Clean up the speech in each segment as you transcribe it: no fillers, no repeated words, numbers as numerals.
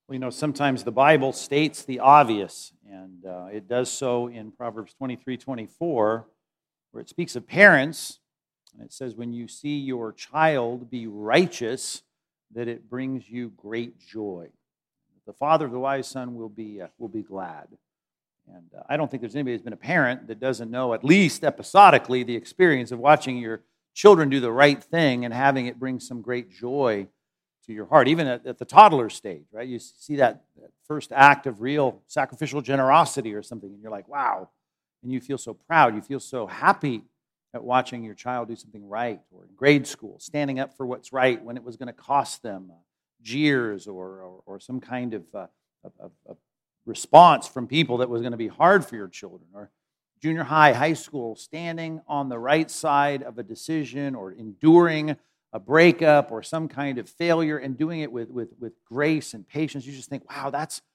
Well, sometimes the Bible states the obvious, and it does so in Proverbs 23:24, where it speaks of parents, and it says, when you see your child be righteous, that it brings you great joy. The father of the wise son will be glad. And I don't think there's anybody who's been a parent that doesn't know, at least episodically, the experience of watching your children do the right thing and having it bring some great joy to your heart, even at the toddler stage, right? You see that first act of real sacrificial generosity or something, and you're like, wow. And you feel so proud. You feel so happy at watching your child do something right, or in grade school, standing up for what's right when it was going to cost them jeers or some kind of response from people that was going to be hard for your children, or junior high, high school, standing on the right side of a decision or enduring a breakup or some kind of failure and doing it with grace and patience. You just think, wow,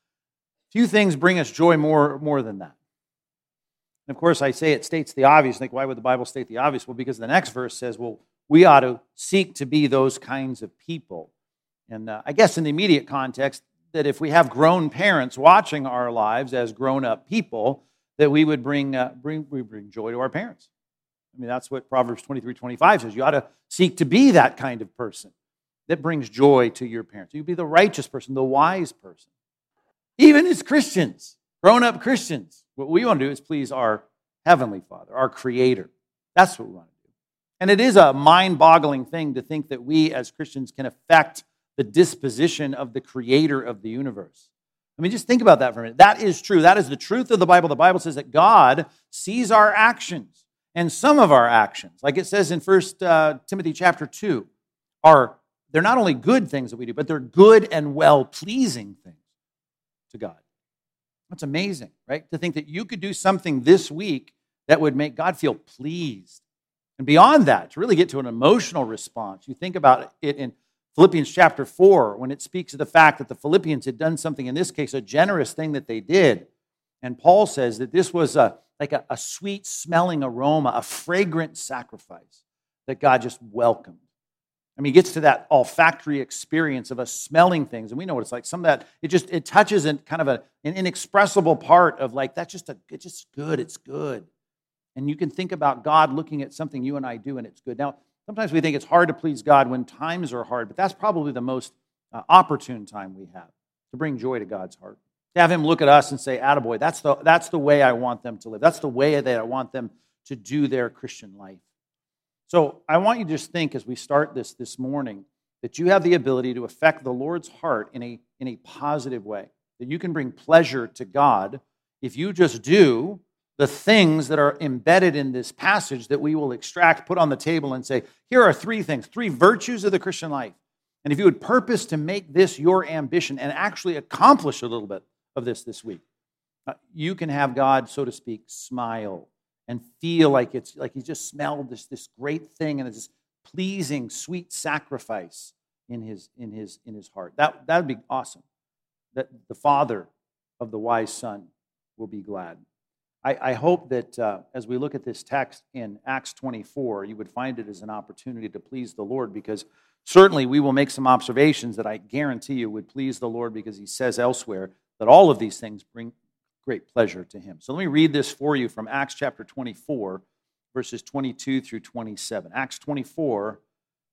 few things bring us joy more than that. And of course, I say it states the obvious. Like, why would the Bible state the obvious? Well, because the next verse says, well, we ought to seek to be those kinds of people. And I guess in the immediate context, that if we have grown parents watching our lives as grown-up people, that we would bring joy to our parents. I mean, that's what Proverbs 23:25 says. You ought to seek to be that kind of person that brings joy to your parents. You be the righteous person, the wise person. Even as Christians, grown-up Christians, what we want to do is please our Heavenly Father, our Creator. That's what we want to do. And it is a mind-boggling thing to think that we as Christians can affect the disposition of the Creator of the universe. I mean, just think about that for a minute. That is true. That is the truth of the Bible. The Bible says that God sees our actions. And some of our actions, like it says in 1 Timothy chapter 2, they're not only good things that we do, but they're good and well-pleasing things to God. That's amazing, right? To think that you could do something this week that would make God feel pleased. And beyond that, to really get to an emotional response, you think about it in Philippians chapter 4, when it speaks of the fact that the Philippians had done something, in this case, a generous thing that they did. And Paul says that this was like a sweet-smelling aroma, a fragrant sacrifice that God just welcomed. I mean, he gets to that olfactory experience of us smelling things, and we know what it's like. Some of that, it touches in kind of an inexpressible part of like, it's just good, it's good. And you can think about God looking at something you and I do, and it's good. Now, sometimes we think it's hard to please God when times are hard, but that's probably the most opportune time we have to bring joy to God's heart. To have him look at us and say, attaboy, that's the way I want them to live. That's the way that I want them to do their Christian life. So I want you to just think as we start this morning that you have the ability to affect the Lord's heart in a positive way, that you can bring pleasure to God if you just do the things that are embedded in this passage that we will extract, put on the table and say, here are three things, three virtues of the Christian life. And if you would purpose to make this your ambition and actually accomplish a little bit of this week, you can have God, so to speak, smile and feel like he just smelled this great thing and it's this pleasing, sweet sacrifice in his heart. That would be awesome. That the father of the wise son will be glad. I hope that as we look at this text in Acts 24, you would find it as an opportunity to please the Lord, because certainly we will make some observations that I guarantee you would please the Lord, because he says elsewhere that all of these things bring great pleasure to him. So let me read this for you from Acts chapter 24, verses 22 through 27. Acts 24,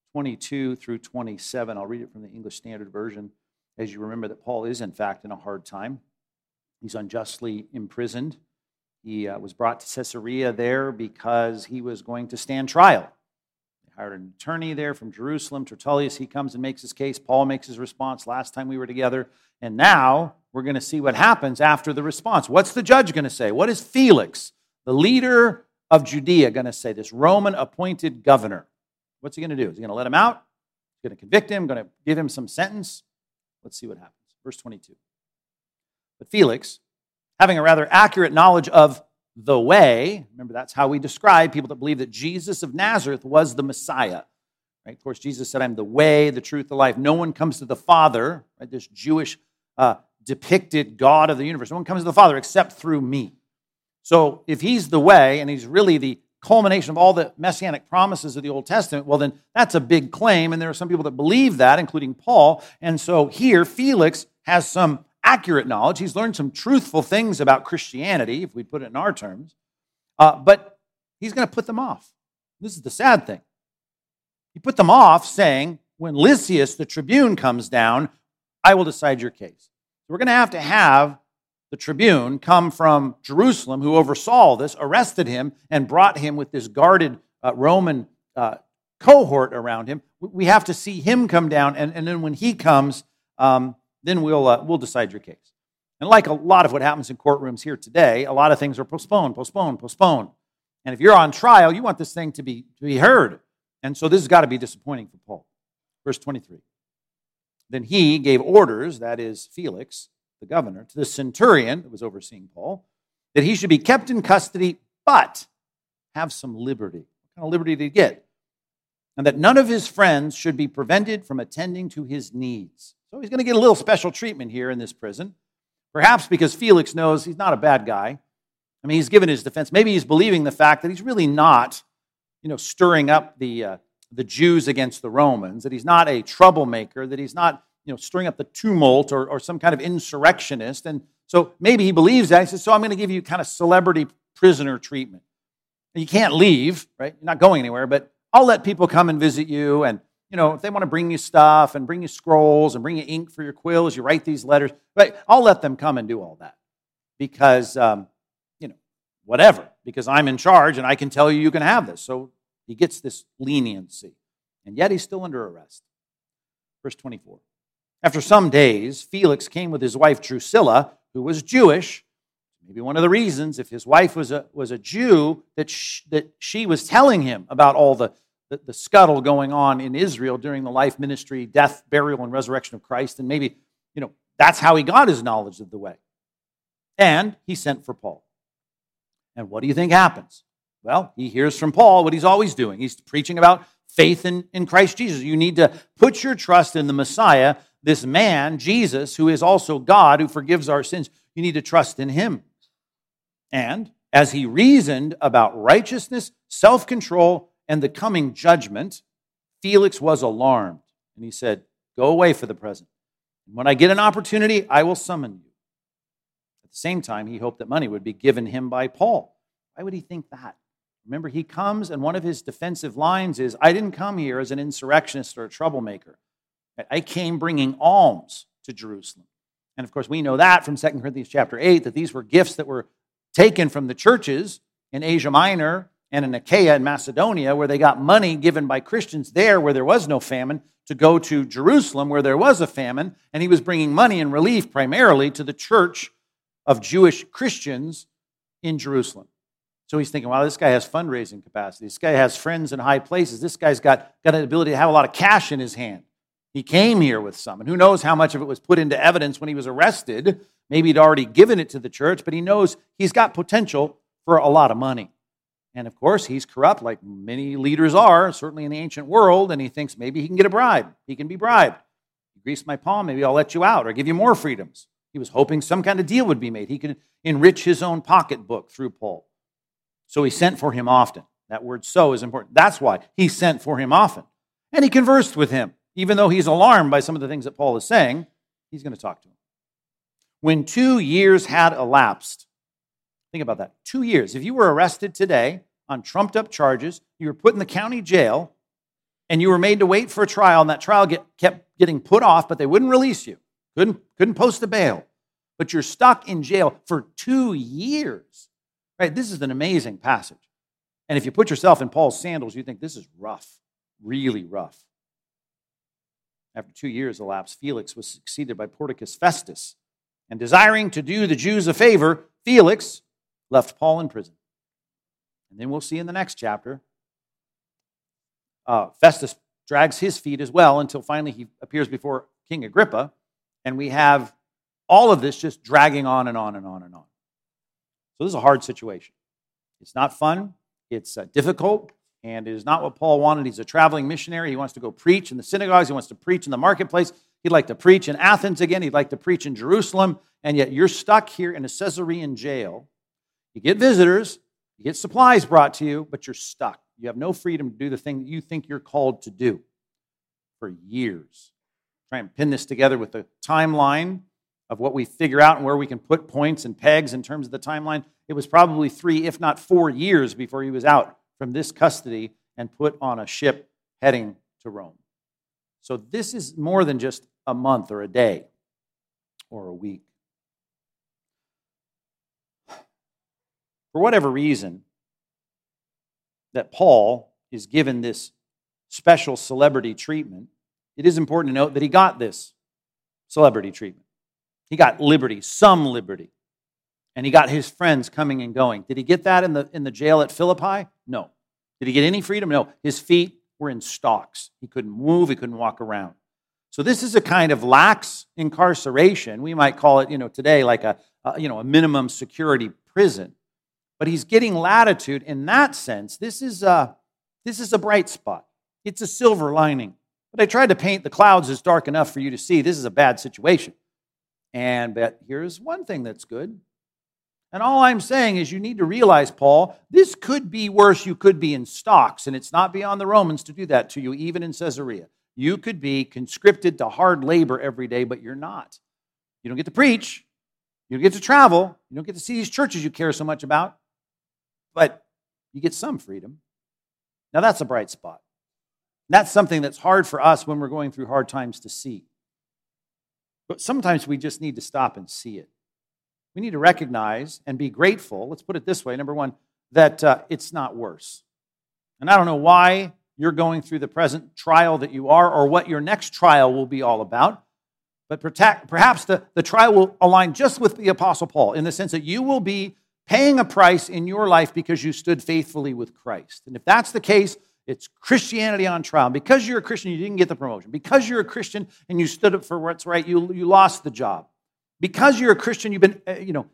22 through 27. I'll read it from the English Standard Version, as you remember that Paul is, in fact, in a hard time. He's unjustly imprisoned. He was brought to Caesarea there because he was going to stand trial. They hired an attorney there from Jerusalem, Tertullus. He comes and makes his case. Paul makes his response last time we were together. And now we're going to see what happens after the response. What's the judge going to say? What is Felix, the leader of Judea, going to say? This Roman-appointed governor. What's he going to do? Is he going to let him out? Is he going to convict him? Going to give him some sentence? Let's see what happens. Verse 22. But Felix, having a rather accurate knowledge of the way, remember that's how we describe people that believe that Jesus of Nazareth was the Messiah. Right? Of course, Jesus said, I'm the way, the truth, the life. No one comes to the Father, right? This Jewish depicted God of the universe. No one comes to the Father except through me. So if he's the way, and he's really the culmination of all the messianic promises of the Old Testament, well then that's a big claim, and there are some people that believe that, including Paul. And so here, Felix has some accurate knowledge. He's learned some truthful things about Christianity, if we put it in our terms, but he's going to put them off. This is the sad thing. He put them off saying, when Lysias, the tribune, comes down, I will decide your case. We're going to have the tribune come from Jerusalem, who oversaw this, arrested him, and brought him with this guarded Roman cohort around him. We have to see him come down, and then when he comes, then we'll decide your case. And like a lot of what happens in courtrooms here today, a lot of things are postponed. And if you're on trial, you want this thing to be heard. And so this has got to be disappointing for Paul. Verse 23. Then he gave orders, that is Felix, the governor, to the centurion that was overseeing Paul, that he should be kept in custody, but have some liberty. What kind of liberty did he get? And that none of his friends should be prevented from attending to his needs. So he's going to get a little special treatment here in this prison, perhaps because Felix knows he's not a bad guy. I mean, he's given his defense. Maybe he's believing the fact that he's really not, stirring up the Jews against the Romans, that he's not a troublemaker, that he's not, stirring up the tumult or some kind of insurrectionist. And so maybe he believes that. He says, so I'm going to give you kind of celebrity prisoner treatment. You can't leave, right? You're not going anywhere, but I'll let people come and visit you. And, if they want to bring you stuff and bring you scrolls and bring you ink for your quill as you write these letters, right? I'll let them come and do all that because, whatever, because I'm in charge and I can tell you can have this. So he gets this leniency, and yet he's still under arrest. Verse 24. After some days, Felix came with his wife Drusilla, who was Jewish. Maybe one of the reasons, if his wife was a Jew, that she was telling him about all the scuttle going on in Israel during the life, ministry, death, burial, and resurrection of Christ. And maybe, that's how he got his knowledge of the way. And he sent for Paul. And what do you think happens? Well, he hears from Paul what he's always doing. He's preaching about faith in Christ Jesus. You need to put your trust in the Messiah, this man, Jesus, who is also God, who forgives our sins. You need to trust in him. And as he reasoned about righteousness, self-control, and the coming judgment, Felix was alarmed. And he said, go away for the present. When I get an opportunity, I will summon you. At the same time, he hoped that money would be given him by Paul. Why would he think that? Remember, he comes, and one of his defensive lines is, I didn't come here as an insurrectionist or a troublemaker. I came bringing alms to Jerusalem. And of course, we know that from 2 Corinthians chapter 8, that these were gifts that were taken from the churches in Asia Minor and in Achaia and Macedonia, where they got money given by Christians there where there was no famine, to go to Jerusalem where there was a famine, and he was bringing money and relief primarily to the church of Jewish Christians in Jerusalem. So he's thinking, wow, this guy has fundraising capacity. This guy has friends in high places. This guy's got an ability to have a lot of cash in his hand. He came here with some, and who knows how much of it was put into evidence when he was arrested. Maybe he'd already given it to the church, but he knows he's got potential for a lot of money. And of course, he's corrupt like many leaders are, certainly in the ancient world, and he thinks maybe he can get a bribe. He can be bribed. You grease my palm, maybe I'll let you out or give you more freedoms. He was hoping some kind of deal would be made. He could enrich his own pocketbook through Paul. So he sent for him often. That word so is important. That's why he sent for him often. And he conversed with him. Even though he's alarmed by some of the things that Paul is saying, he's going to talk to him. When 2 years had elapsed, think about that, 2 years. If you were arrested today on trumped-up charges, you were put in the county jail, and you were made to wait for a trial, and that trial kept getting put off, but they wouldn't release you. Couldn't post a bail. But you're stuck in jail for 2 years. Right? This is an amazing passage. And if you put yourself in Paul's sandals, you think this is rough, really rough. After 2 years elapsed, Felix was succeeded by Porticus Festus. And desiring to do the Jews a favor, Felix left Paul in prison. And then we'll see in the next chapter, Festus drags his feet as well until finally he appears before King Agrippa. And we have all of this just dragging on and on and on and on. So this is a hard situation. It's not fun. It's difficult. And it is not what Paul wanted. He's a traveling missionary. He wants to go preach in the synagogues. He wants to preach in the marketplace. He'd like to preach in Athens again. He'd like to preach in Jerusalem. And yet you're stuck here in a Caesarean jail. You get visitors. You get supplies brought to you, but you're stuck. You have no freedom to do the thing that you think you're called to do for years. Try and pin this together with the timeline. of what we figure out and where we can put points and pegs in terms of the timeline, it was probably 3, if not 4 years before he was out from this custody and put on a ship heading to Rome. So this is more than just a month or a day or a week. For whatever reason, that Paul is given this special celebrity treatment, it is important to note that he got this celebrity treatment. He got liberty, some liberty. And he got his friends coming and going. Did he get that in the jail at Philippi? No. Did he get any freedom? No. His feet were in stocks. He couldn't move. He couldn't walk around. So this is a kind of lax incarceration. We might call it, today like a minimum security prison. But he's getting latitude in that sense. This is a bright spot. It's a silver lining. But I tried to paint the clouds as dark enough for you to see this is a bad situation. But here's one thing that's good. And all I'm saying is you need to realize, Paul, this could be worse. You could be in stocks, and it's not beyond the Romans to do that to you, even in Caesarea. You could be conscripted to hard labor every day, but you're not. You don't get to preach. You don't get to travel. You don't get to see these churches you care so much about, but you get some freedom. Now, that's a bright spot. That's something that's hard for us when we're going through hard times to see. But sometimes we just need to stop and see it. We need to recognize and be grateful, let's put it this way, number one, that it's not worse. And I don't know why you're going through the present trial that you are or what your next trial will be all about, but perhaps the trial will align just with the Apostle Paul in the sense that you will be paying a price in your life because you stood faithfully with Christ. And if that's the case, it's Christianity on trial. Because you're a Christian, you didn't get the promotion. Because you're a Christian and you stood up for what's right, you lost the job. Because you're a Christian, you've been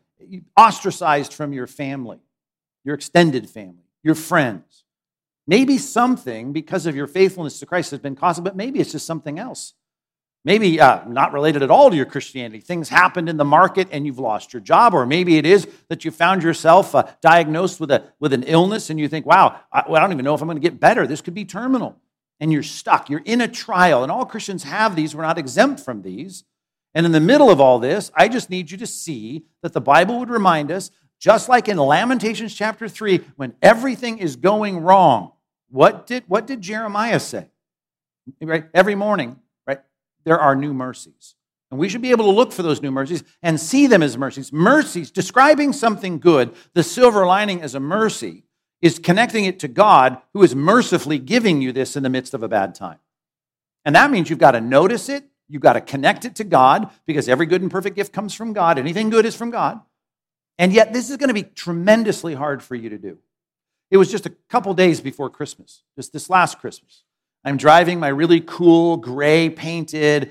ostracized from your family, your extended family, your friends. Maybe something, because of your faithfulness to Christ, has been caused, but maybe it's just something else. Maybe not related at all to your Christianity. Things happened in the market and you've lost your job, or maybe it is that you found yourself diagnosed with an illness and you think, wow, I don't even know if I'm going to get better. This could be terminal. And you're stuck. You're in a trial. And all Christians have these. We're not exempt from these. And in the middle of all this, I just need you to see that the Bible would remind us, just like in Lamentations chapter 3, when everything is going wrong, what did Jeremiah say? Right? Every morning, right? There are new mercies. And we should be able to look for those new mercies and see them as mercies. Mercies, describing something good, the silver lining as a mercy, is connecting it to God, who is mercifully giving you this in the midst of a bad time. And that means you've got to notice it. You've got to connect it to God, because every good and perfect gift comes from God. Anything good is from God. And yet this is going to be tremendously hard for you to do. It was just a couple days before Christmas, just this last Christmas. I'm driving my really cool gray painted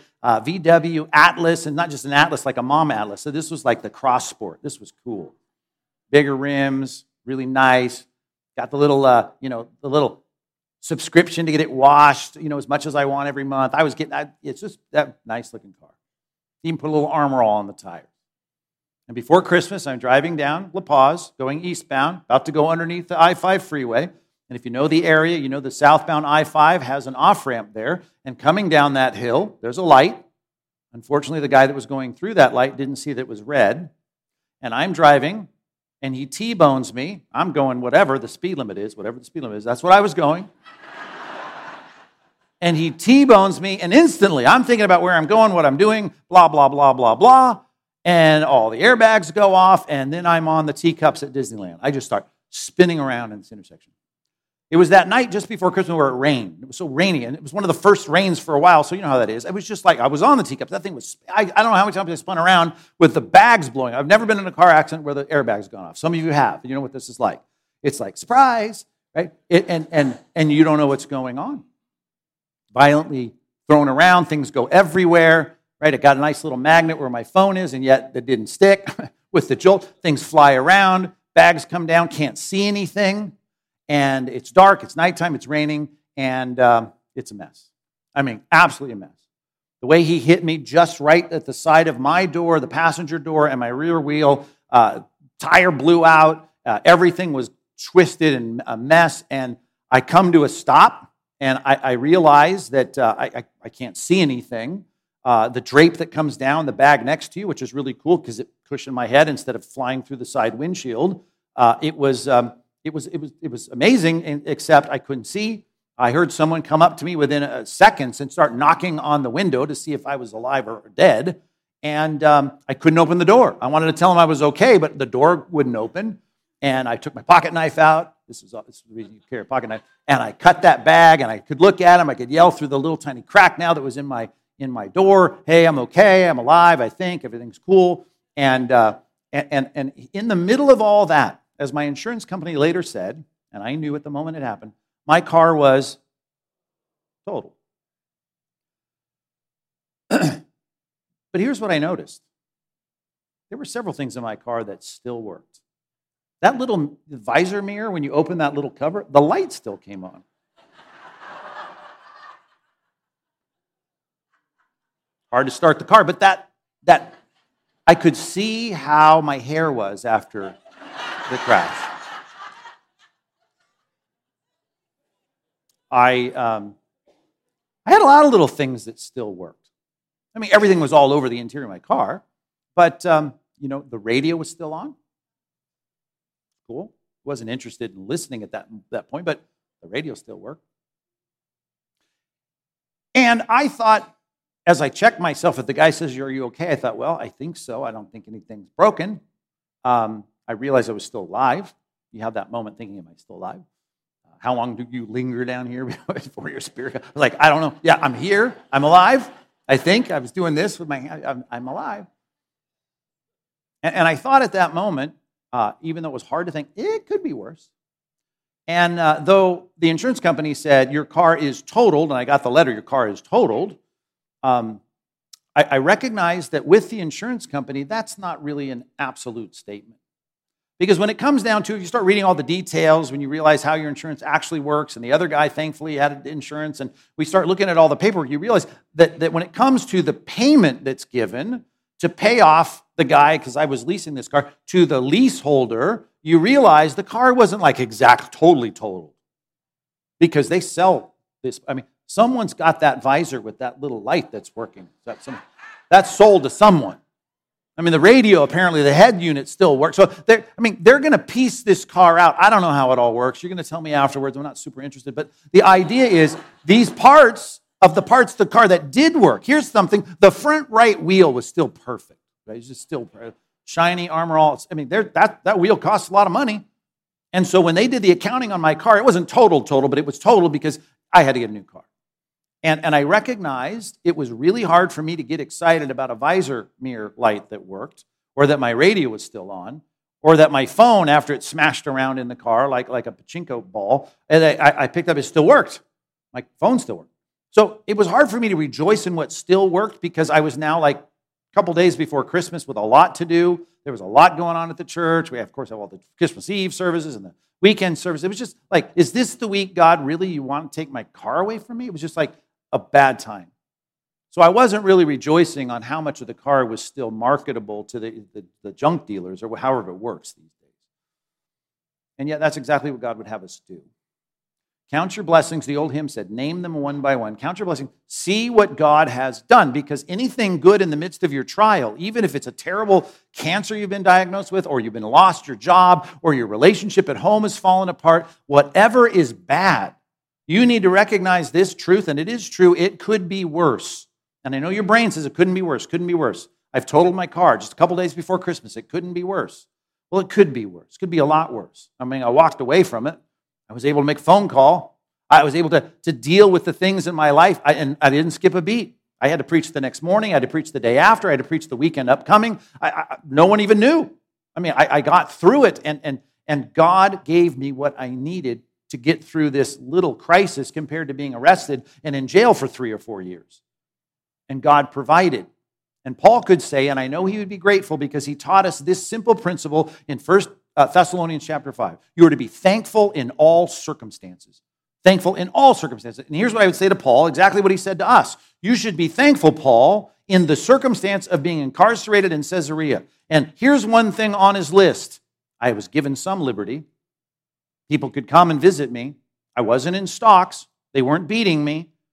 VW Atlas, and not just an Atlas, like a mom Atlas. So this was like the Cross Sport. This was cool. Bigger rims, really nice. Got the little subscription to get it washed, as much as I want every month. It's just that nice looking car. Even put a little Armor All on the tires. And before Christmas, I'm driving down La Paz, going eastbound, about to go underneath the I-5 freeway. And if you know the area, you know the southbound I-5 has an off-ramp there. And coming down that hill, there's a light. Unfortunately, the guy that was going through that light didn't see that it was red. And I'm driving, and he T-bones me. I'm going whatever the speed limit is, That's what I was going. And he T-bones me, and instantly I'm thinking about where I'm going, what I'm doing, blah, blah, blah, blah, blah. And all the airbags go off, and then I'm on the teacups at Disneyland. I just start spinning around in this intersection. It was that night just before Christmas where it rained. It was so rainy, and it was one of the first rains for a while, so you know how that is. It was just like I was on the teacups. That thing was, I don't know how many times I spun around with the bags blowing. I've never been in a car accident where the airbag's gone off. Some of you have. You know what this is like. It's like, surprise, right? And you don't know what's going on. Violently thrown around, things go everywhere, right? It got a nice little magnet where my phone is, and yet it didn't stick. With the jolt, things fly around, bags come down, can't see anything. And it's dark, it's nighttime, it's raining, and it's a mess. I mean, absolutely a mess. The way he hit me just right at the side of my door, the passenger door, and my rear wheel, tire blew out, everything was twisted and a mess, and I come to a stop, and I realize that I can't see anything. the drape that comes down, the bag next to you, which is really cool because it cushioned my head instead of flying through the side windshield. It was amazing, except I couldn't see. I heard someone come up to me within seconds and start knocking on the window to see if I was alive or dead. And I couldn't open the door. I wanted to tell him I was okay, but the door wouldn't open. And I took my pocket knife out. This is the reason you carry a pocket knife. And I cut that bag, and I could look at him. I could yell through the little tiny crack now that was in my door. Hey, I'm okay. I'm alive. I think everything's cool. And in the middle of all that, as my insurance company later said, and I knew at the moment it happened, my car was totaled. But here's what I noticed. There were several things in my car that still worked. That little visor mirror, when you open that little cover, the light still came on. Hard to start the car, but that I could see how my hair was after the crash. I had a lot of little things that still worked. I mean, everything was all over the interior of my car, but the radio was still on. Cool. Wasn't interested in listening at that point, but the radio still worked. And I thought, as I checked myself, if the guy says, "Are you okay?" I thought, well, I think so. I don't think anything's broken. I realized I was still alive. You have that moment thinking, am I still alive? How long do you linger down here before your spirit? I was like, I don't know. Yeah, I'm here. I'm alive. I think I was doing this with my hand. I'm alive. And I thought at that moment, even though it was hard to think, it could be worse. And though the insurance company said, your car is totaled, and I got the letter, your car is totaled, I recognized that with the insurance company, that's not really an absolute statement. Because when it comes down to it, you start reading all the details, when you realize how your insurance actually works, and the other guy, thankfully, had insurance, and we start looking at all the paperwork, you realize that when it comes to the payment that's given to pay off the guy, because I was leasing this car, to the leaseholder, you realize the car wasn't like totally totaled. Because they sell this. I mean, someone's got that visor with that little light that's working. That's sold to someone. I mean, the radio, apparently, the head unit still works. So, they're going to piece this car out. I don't know how it all works. You're going to tell me afterwards. I'm not super interested. But the idea is these parts of the car that did work. Here's something. The front right wheel was still perfect. Right? It's just still shiny, armor all. I mean, that wheel costs a lot of money. And so when they did the accounting on my car, it wasn't total, but it was total because I had to get a new car. And I recognized it was really hard for me to get excited about a visor mirror light that worked, or that my radio was still on, or that my phone, after it smashed around in the car like a pachinko ball, and I picked up, it still worked. My phone still worked. So it was hard for me to rejoice in what still worked because I was now like a couple days before Christmas with a lot to do. There was a lot going on at the church. We, of course, have all the Christmas Eve services and the weekend service. It was just like, is this the week, God, really you want to take my car away from me? It was just like a bad time. So I wasn't really rejoicing on how much of the car was still marketable to the junk dealers or however it works these days. And yet that's exactly what God would have us do. Count your blessings. The old hymn said, name them one by one. Count your blessings. See what God has done, because anything good in the midst of your trial, even if it's a terrible cancer you've been diagnosed with, or you've been lost your job, or your relationship at home has fallen apart, whatever is bad, you need to recognize this truth, and it is true, it could be worse. And I know your brain says it couldn't be worse, couldn't be worse. I've totaled my car just a couple days before Christmas. It couldn't be worse. Well, it could be worse. It could be a lot worse. I mean, I walked away from it. I was able to make a phone call. I was able to deal with the things in my life, and I didn't skip a beat. I had to preach the next morning. I had to preach the day after. I had to preach the weekend upcoming. No one even knew. I mean, I got through it, and God gave me what I needed to get through this little crisis compared to being arrested and in jail for 3 or 4 years. And God provided. And Paul could say, and I know he would be grateful because he taught us this simple principle in 1 Thessalonians chapter 5. You are to be thankful in all circumstances. Thankful in all circumstances. And here's what I would say to Paul, exactly what he said to us. You should be thankful, Paul, in the circumstance of being incarcerated in Caesarea. And here's one thing on his list. I was given some liberty. People could come and visit me. I wasn't in stocks. They weren't beating me.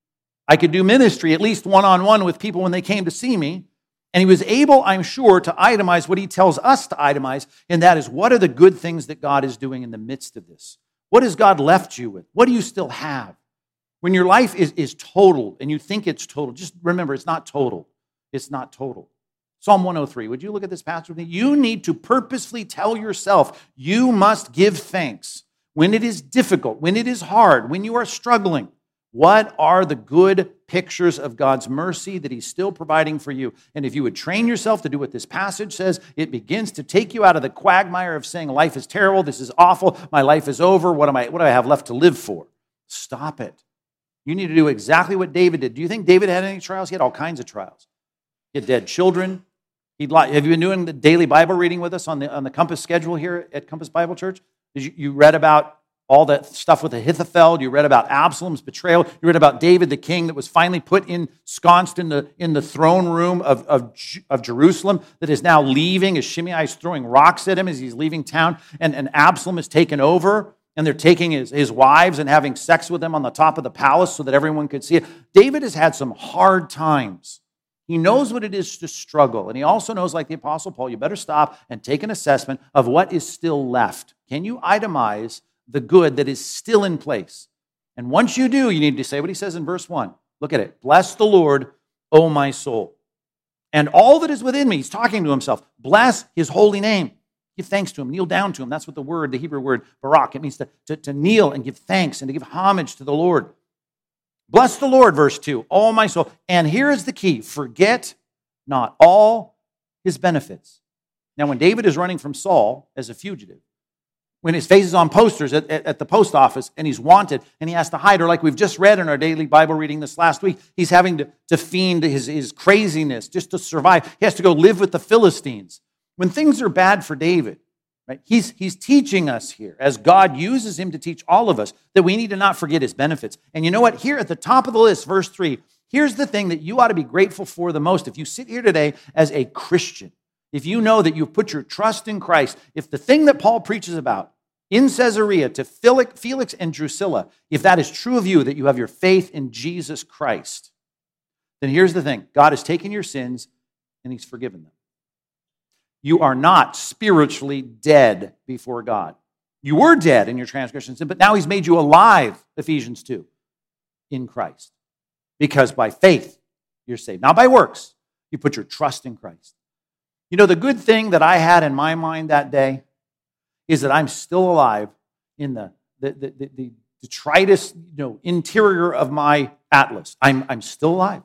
I could do ministry at least one-on-one with people when they came to see me. And he was able, I'm sure, to itemize what he tells us to itemize, and that is, what are the good things that God is doing in the midst of this? What has God left you with? What do you still have? When your life is total and you think it's total, just remember, it's not total. It's not total. Psalm 103, would you look at this passage with me? You need to purposefully tell yourself you must give thanks when it is difficult, when it is hard, when you are struggling. What are the good pictures of God's mercy that he's still providing for you? And if you would train yourself to do what this passage says, it begins to take you out of the quagmire of saying, life is terrible, this is awful, my life is over, what do I have left to live for? Stop it. You need to do exactly what David did. Do you think David had any trials? He had all kinds of trials. He had dead children. Have you been doing the daily Bible reading with us on the Compass schedule here at Compass Bible Church? You read about all that stuff with Ahithophel. You read about Absalom's betrayal. You read about David, the king that was finally ensconced in the throne room of Jerusalem, that is now leaving as Shimei is throwing rocks at him as he's leaving town. And Absalom is taken over, and they're taking his wives and having sex with them on the top of the palace so that everyone could see it. David has had some hard times. He knows what it is to struggle. And he also knows, like the Apostle Paul, you better stop and take an assessment of what is still left. Can you itemize the good that is still in place? And once you do, you need to say what he says in verse 1. Look at it. Bless the Lord, O my soul, and all that is within me. He's talking to himself. Bless his holy name. Give thanks to him. Kneel down to him. That's what the Hebrew word, barak, it means to kneel and give thanks and to give homage to the Lord. Bless the Lord, verse 2, all my soul. And here is the key. Forget not all his benefits. Now, when David is running from Saul as a fugitive, when his face is on posters at the post office and he's wanted and he has to hide, or like we've just read in our daily Bible reading this last week, he's having to fiend his craziness just to survive. He has to go live with the Philistines. When things are bad for David, right, he's teaching us here, as God uses him to teach all of us, that we need to not forget his benefits. And you know what? Here at the top of the list, verse 3, here's the thing that you ought to be grateful for the most. If you sit here today as a Christian, if you know that you've put your trust in Christ, if the thing that Paul preaches about in Caesarea to Felix and Drusilla, if that is true of you, that you have your faith in Jesus Christ, then here's the thing. God has taken your sins and he's forgiven them. You are not spiritually dead before God. You were dead in your transgressions, but now he's made you alive, Ephesians 2, in Christ. Because by faith, you're saved. Not by works. You put your trust in Christ. You know, the good thing that I had in my mind that day is that I'm still alive in the detritus, interior of my atlas. I'm still alive.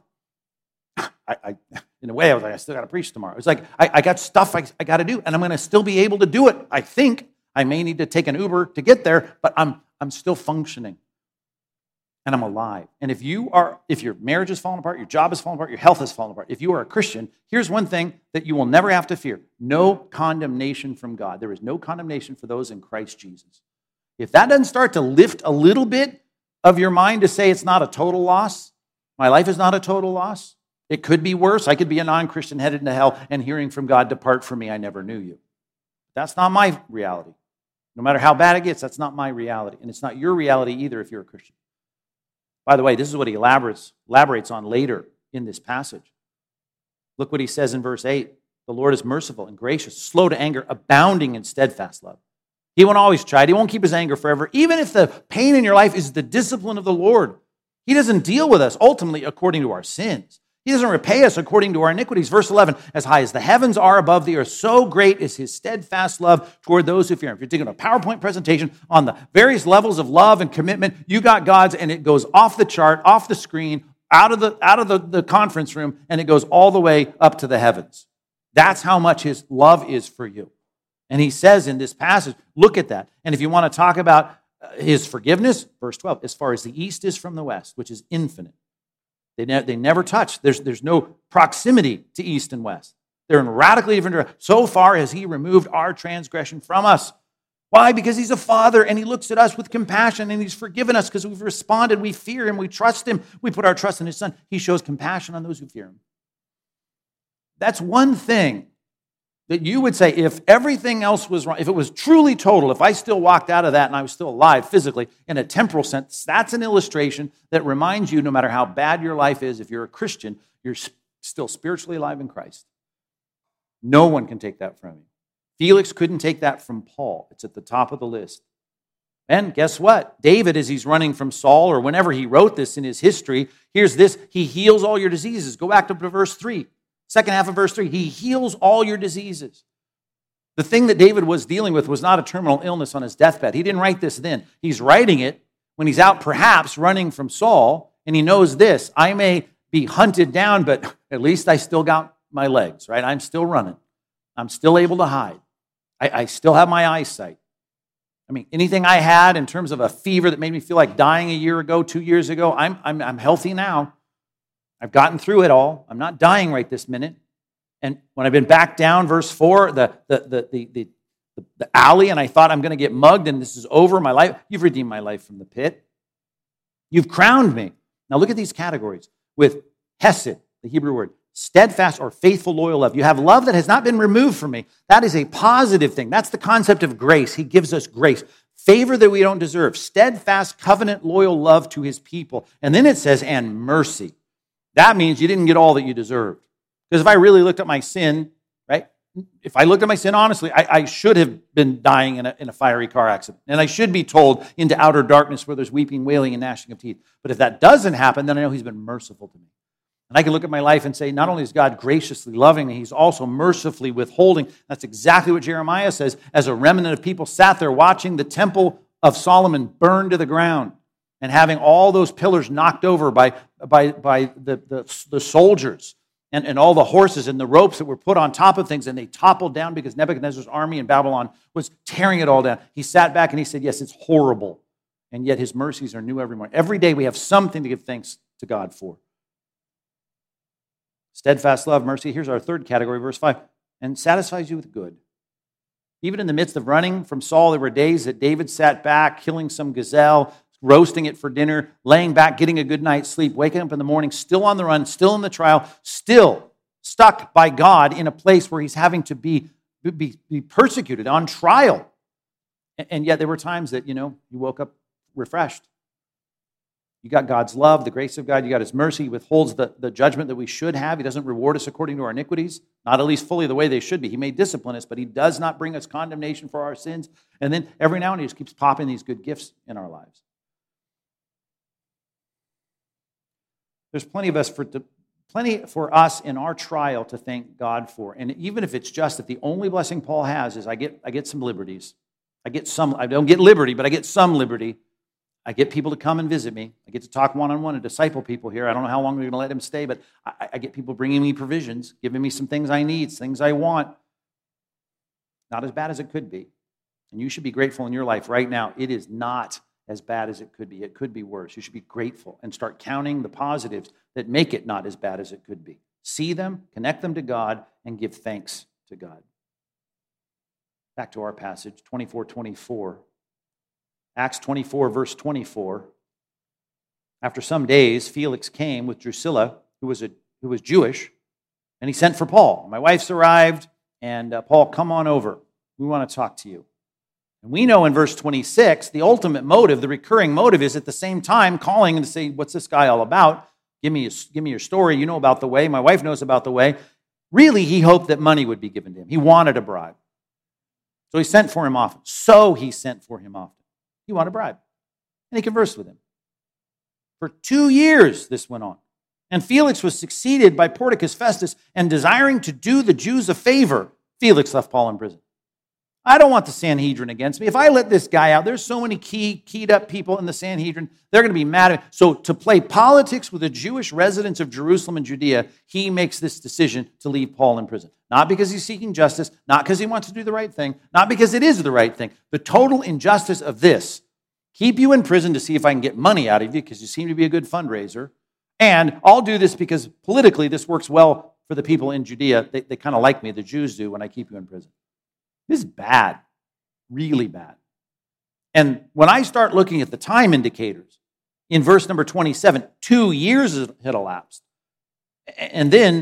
In a way, I was like, I still got to preach tomorrow. It's like, I got stuff I got to do, and I'm going to still be able to do it. I think I may need to take an Uber to get there, but I'm still functioning, and I'm alive. And if your marriage is falling apart, your job is falling apart, your health is falling apart, if you are a Christian, here's one thing that you will never have to fear. No condemnation from God. There is no condemnation for those in Christ Jesus. If that doesn't start to lift a little bit of your mind to say it's not a total loss, my life is not a total loss, it could be worse. I could be a non-Christian headed into hell and hearing from God, depart from me, I never knew you. That's not my reality. No matter how bad it gets, that's not my reality. And it's not your reality either if you're a Christian. By the way, this is what he elaborates on later in this passage. Look what he says in verse 8. The Lord is merciful and gracious, slow to anger, abounding in steadfast love. He won't always chide. He won't keep his anger forever. Even if the pain in your life is the discipline of the Lord, he doesn't deal with us ultimately according to our sins. He doesn't repay us according to our iniquities. Verse 11, as high as the heavens are above the earth, so great is his steadfast love toward those who fear him. If you're taking a PowerPoint presentation on the various levels of love and commitment, you got God's, and it goes off the chart, off the screen, out of the conference room, and it goes all the way up to the heavens. That's how much his love is for you. And he says in this passage, look at that. And if you want to talk about his forgiveness, verse 12, as far as the east is from the west, which is infinite. They never touch. There's no proximity to east and west. They're in radically different directions. So far has he removed our transgression from us. Why? Because he's a father and he looks at us with compassion and he's forgiven us because we've responded. We fear him. We trust him. We put our trust in his son. He shows compassion on those who fear him. That's one thing that you would say, if everything else was wrong, if it was truly total, if I still walked out of that and I was still alive physically in a temporal sense, that's an illustration that reminds you, no matter how bad your life is, if you're a Christian, you're still spiritually alive in Christ. No one can take that from you. Felix couldn't take that from Paul. It's at the top of the list. And guess what? David, as he's running from Saul, or whenever he wrote this in his history, here's this: he heals all your diseases. Go back to verse 3. Second half of verse 3, he heals all your diseases. The thing that David was dealing with was not a terminal illness on his deathbed. He didn't write this then. He's writing it when he's out perhaps running from Saul, and he knows this: I may be hunted down, but at least I still got my legs, right? I'm still running. I'm still able to hide. I still have my eyesight. I mean, anything I had in terms of a fever that made me feel like dying a year ago, 2 years ago, I'm healthy now. I've gotten through it all. I'm not dying right this minute. And when I've been back down, verse 4, the alley, and I thought I'm going to get mugged and this is over my life, you've redeemed my life from the pit. You've crowned me. Now look at these categories. With hesed, the Hebrew word, steadfast or faithful, loyal love. You have love that has not been removed from me. That is a positive thing. That's the concept of grace. He gives us grace. Favor that we don't deserve. Steadfast, covenant, loyal love to his people. And then it says, and mercy. That means you didn't get all that you deserved. Because if I really looked at my sin, right? If I looked at my sin honestly, I should have been dying in a fiery car accident. And I should be told into outer darkness where there's weeping, wailing, and gnashing of teeth. But if that doesn't happen, then I know he's been merciful to me. And I can look at my life and say, not only is God graciously loving me, he's also mercifully withholding. That's exactly what Jeremiah says. As a remnant of people sat there watching the temple of Solomon burn to the ground and having all those pillars knocked over by the soldiers and all the horses and the ropes that were put on top of things, and they toppled down because Nebuchadnezzar's army in Babylon was tearing it all down. He sat back and he said, yes, it's horrible, and yet his mercies are new every morning. Every day we have something to give thanks to God for. Steadfast love, mercy. Here's our third category, verse 5. And satisfies you with good. Even in the midst of running from Saul, there were days that David sat back, killing some gazelle, roasting it for dinner, laying back, getting a good night's sleep, waking up in the morning, still on the run, still in the trial, still stuck by God in a place where he's having to be persecuted, on trial. And yet there were times that, you woke up refreshed. You got God's love, the grace of God. You got his mercy. He withholds the judgment that we should have. He doesn't reward us according to our iniquities, not at least fully the way they should be. He may discipline us, but he does not bring us condemnation for our sins. And then every now and then he just keeps popping these good gifts in our lives. There's plenty for us in our trial to thank God for. And even if it's just that the only blessing Paul has is I get some liberties. I don't get liberty, but I get some liberty. I get people to come and visit me. I get to talk one-on-one and disciple people here. I don't know how long we're going to let them stay, but I get people bringing me provisions, giving me some things I need, things I want. Not as bad as it could be. And you should be grateful in your life right now. It is not as bad as it could be. It could be worse. You should be grateful and start counting the positives that make it not as bad as it could be. See them, connect them to God, and give thanks to God. Back to our passage, 24:24. Acts 24, verse 24. After some days, Felix came with Drusilla, who was Jewish, and he sent for Paul. My wife's arrived, and Paul, come on over. We want to talk to you. And we know in verse 26, the ultimate motive, the recurring motive, is at the same time calling and to say, what's this guy all about? Give me your story. You know about the way. My wife knows about the way. Really, he hoped that money would be given to him. He wanted a bribe. So he sent for him often. He wanted a bribe. And he conversed with him. For 2 years, this went on. And Felix was succeeded by Porticus Festus, and desiring to do the Jews a favor, Felix left Paul in prison. I don't want the Sanhedrin against me. If I let this guy out, there's so many keyed up people in the Sanhedrin, they're going to be mad at me. So to play politics with the Jewish residents of Jerusalem and Judea, he makes this decision to leave Paul in prison. Not because he's seeking justice, not because he wants to do the right thing, not because it is the right thing. The total injustice of this: keep you in prison to see if I can get money out of you because you seem to be a good fundraiser. And I'll do this because politically this works well for the people in Judea. They kind of like me, the Jews do, when I keep you in prison. This is bad, really bad. And when I start looking at the time indicators, in verse number 27, 2 years had elapsed. And then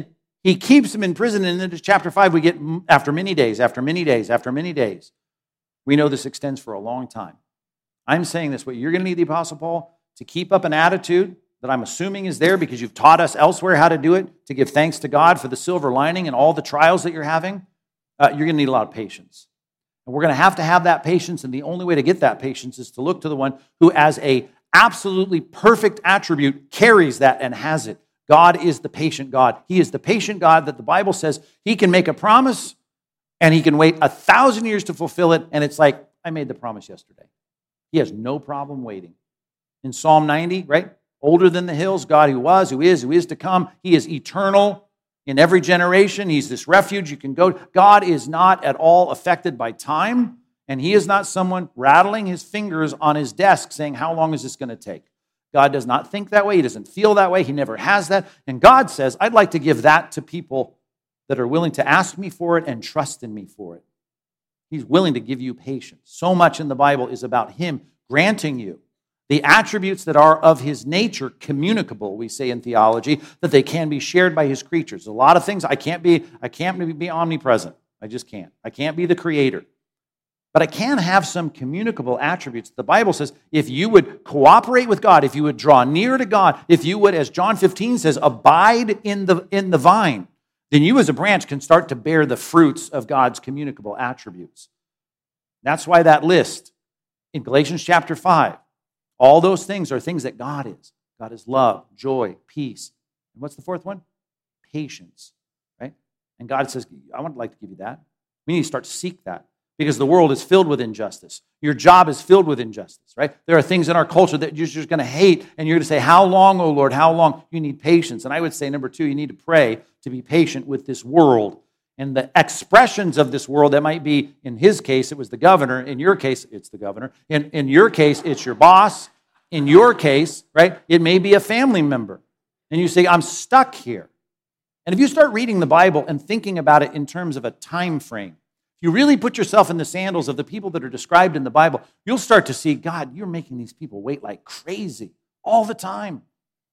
He keeps him in prison, and then in chapter 5, we get after many days, after many days, after many days. We know this extends for a long time. I'm saying this, what you're going to need the Apostle Paul to keep up an attitude that I'm assuming is there because you've taught us elsewhere how to do it, to give thanks to God for the silver lining and all the trials that you're having. You're going to need a lot of patience. And we're going to have that patience, and the only way to get that patience is to look to the one who, as a absolutely perfect attribute, carries that and has it. God is the patient God. He is the patient God that the Bible says He can make a promise and He can wait 1,000 years to fulfill it, and it's like, I made the promise yesterday. He has no problem waiting. In Psalm 90, right? Older than the hills, God who was, who is to come. He is eternal in every generation. He's this refuge you can go to. God is not at all affected by time, and He is not someone rattling his fingers on his desk saying, how long is this going to take? God does not think that way. He doesn't feel that way. He never has that. And God says, I'd like to give that to people that are willing to ask me for it and trust in me for it. He's willing to give you patience. So much in the Bible is about Him granting you the attributes that are of His nature communicable, we say in theology, that they can be shared by His creatures. A lot of things I can't be omnipresent. I just can't. I can't be the creator. But I can have some communicable attributes. The Bible says if you would cooperate with God, if you would draw near to God, if you would, as John 15 says, abide in the vine, then you as a branch can start to bear the fruits of God's communicable attributes. That's why that list in Galatians chapter 5, all those things are things that God is. God is love, joy, peace. And what's the fourth one? Patience, right? And God says, I would like to give you that. We need to start to seek that because the world is filled with injustice. Your job is filled with injustice, right? There are things in our culture that you're just going to hate, and you're going to say, how long, oh Lord, how long? You need patience. And I would say, number 2, you need to pray to be patient with this world and the expressions of this world that might be, in his case, it was the governor. In your case, it's the governor. In your case, it's your boss. In your case, right, it may be a family member. And you say, I'm stuck here. And if you start reading the Bible and thinking about it in terms of a time frame, if you really put yourself in the sandals of the people that are described in the Bible, you'll start to see, God, you're making these people wait like crazy all the time.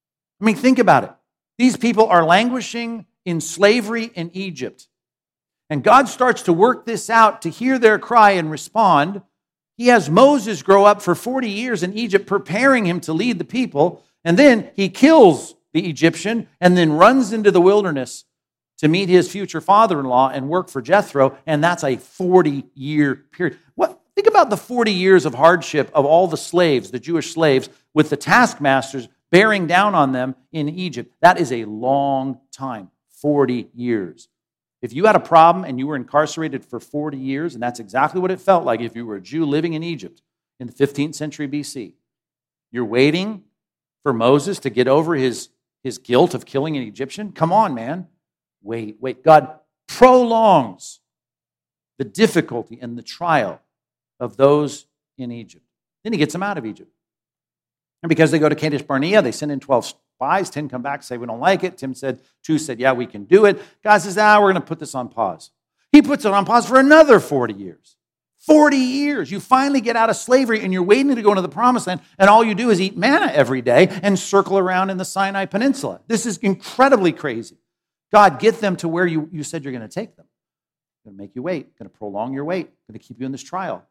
I mean, think about it. These people are languishing in slavery in Egypt. And God starts to work this out to hear their cry and respond. He has Moses grow up for 40 years in Egypt, preparing him to lead the people. And then he kills the Egyptian and then runs into the wilderness to meet his future father-in-law and work for Jethro. And that's a 40-year period. Think about the 40 years of hardship of all the slaves, the Jewish slaves, with the taskmasters bearing down on them in Egypt. That is a long time, 40 years. If you had a problem and you were incarcerated for 40 years, and that's exactly what it felt like if you were a Jew living in Egypt in the 15th century BC, you're waiting for Moses to get over his guilt of killing an Egyptian? Come on, man. Wait. God prolongs the difficulty and the trial of those in Egypt. Then He gets them out of Egypt. And because they go to Kadesh Barnea, they send in 12 spies. 10 come back and say, we don't like it. 2 said, yeah, we can do it. God says, we're going to put this on pause. He puts it on pause for another 40 years. 40 years. You finally get out of slavery and you're waiting to go into the promised land, and all you do is eat manna every day and circle around in the Sinai Peninsula. This is incredibly crazy. God, get them to where you said you're going to take them. Going to make you wait. Going to prolong your wait. Going to keep you in this trial.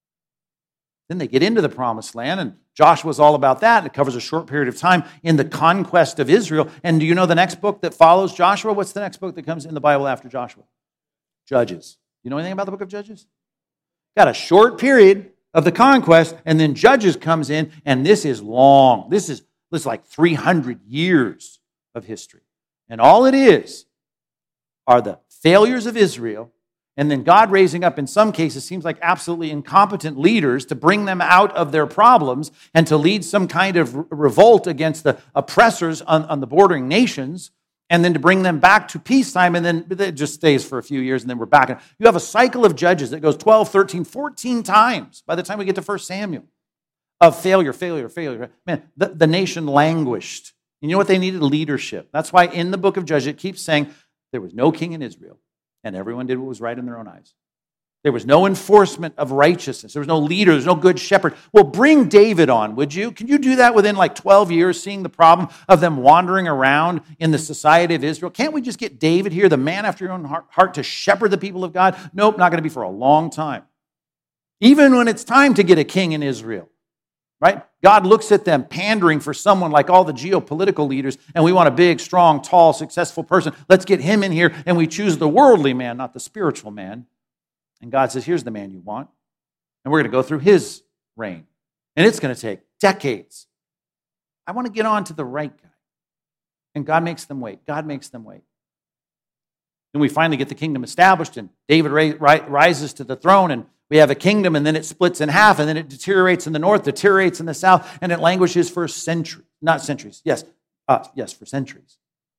Then they get into the promised land, and Joshua's all about that. It covers a short period of time in the conquest of Israel. And do you know the next book that follows Joshua? What's the next book that comes in the Bible after Joshua? Judges. You know anything about the book of Judges? Got a short period of the conquest, and then Judges comes in, and this is long. This is like 300 years of history. And all it is are the failures of Israel, and then God raising up, in some cases, seems like absolutely incompetent leaders to bring them out of their problems and to lead some kind of revolt against the oppressors on the bordering nations, and then to bring them back to peacetime, and then it just stays for a few years, and then we're back. You have a cycle of Judges that goes 12, 13, 14 times by the time we get to 1 Samuel of failure. Man, the nation languished. And you know what they needed? Leadership. That's why in the book of Judges it keeps saying there was no king in Israel, and everyone did what was right in their own eyes. There was no enforcement of righteousness. There was no leader. There's no good shepherd. Well, bring David on, would you? Can you do that within like 12 years, seeing the problem of them wandering around in the society of Israel? Can't we just get David here, the man after your own heart, to shepherd the people of God? Nope, not going to be for a long time. Even when it's time to get a king in Israel, right? God looks at them pandering for someone like all the geopolitical leaders, and we want a big, strong, tall, successful person. Let's get him in here, and we choose the worldly man, not the spiritual man. And God says, here's the man you want. And we're going to go through his reign. And it's going to take decades. I want to get on to the right guy. And God makes them wait. God makes them wait. Then we finally get the kingdom established, and David rises to the throne, and we have a kingdom, and then it splits in half, and then it deteriorates in the north, deteriorates in the south, and it languishes for centuries. Not centuries. Yes, for centuries.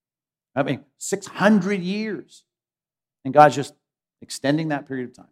600 years. And God's just extending that period of time.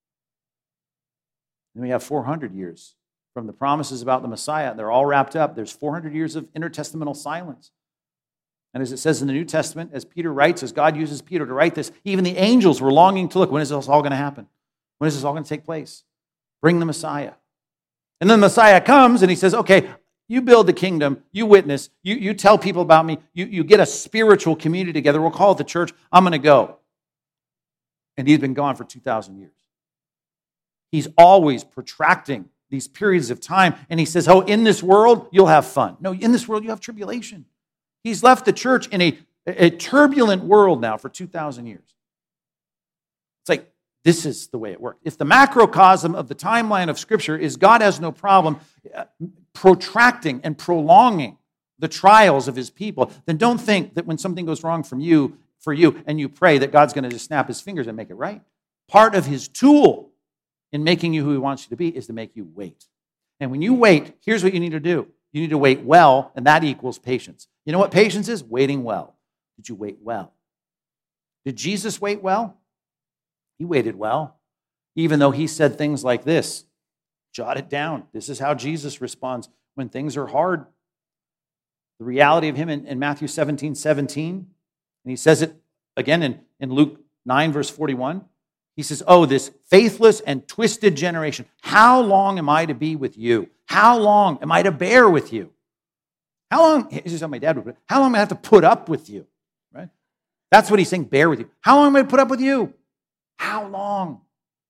Then we have 400 years from the promises about the Messiah. They're all wrapped up. There's 400 years of intertestamental silence. And as it says in the New Testament, as Peter writes, as God uses Peter to write this, even the angels were longing to look. When is this all going to happen? When is this all going to take place? Bring the Messiah. And then the Messiah comes and he says, okay, you build the kingdom, you witness, you tell people about me, you get a spiritual community together. We'll call it the church. I'm going to go. And he's been gone for 2,000 years. He's always protracting these periods of time. And he says, oh, in this world, you'll have fun. No, in this world, you have tribulation. He's left the church in a turbulent world now for 2,000 years. It's like, this is the way it works. If the macrocosm of the timeline of Scripture is God has no problem protracting and prolonging the trials of his people, then don't think that when something goes wrong for you, and you pray that God's going to just snap his fingers and make it right. Part of his tool in making you who he wants you to be is to make you wait. And when you wait, here's what you need to do. You need to wait well, and that equals patience. You know what patience is? Waiting well. Did you wait well? Did Jesus wait well? He waited well, even though he said things like this. Jot it down. This is how Jesus responds when things are hard. The reality of him in Matthew 17:17, and he says it again in Luke 9, verse 41. He says, oh, this faithless and twisted generation, how long am I to be with you? How long am I to bear with you? How long, this is how my dad would put it, how long am I have to put up with you? Right? That's what he's saying, bear with you. How long am I to put up with you? How long?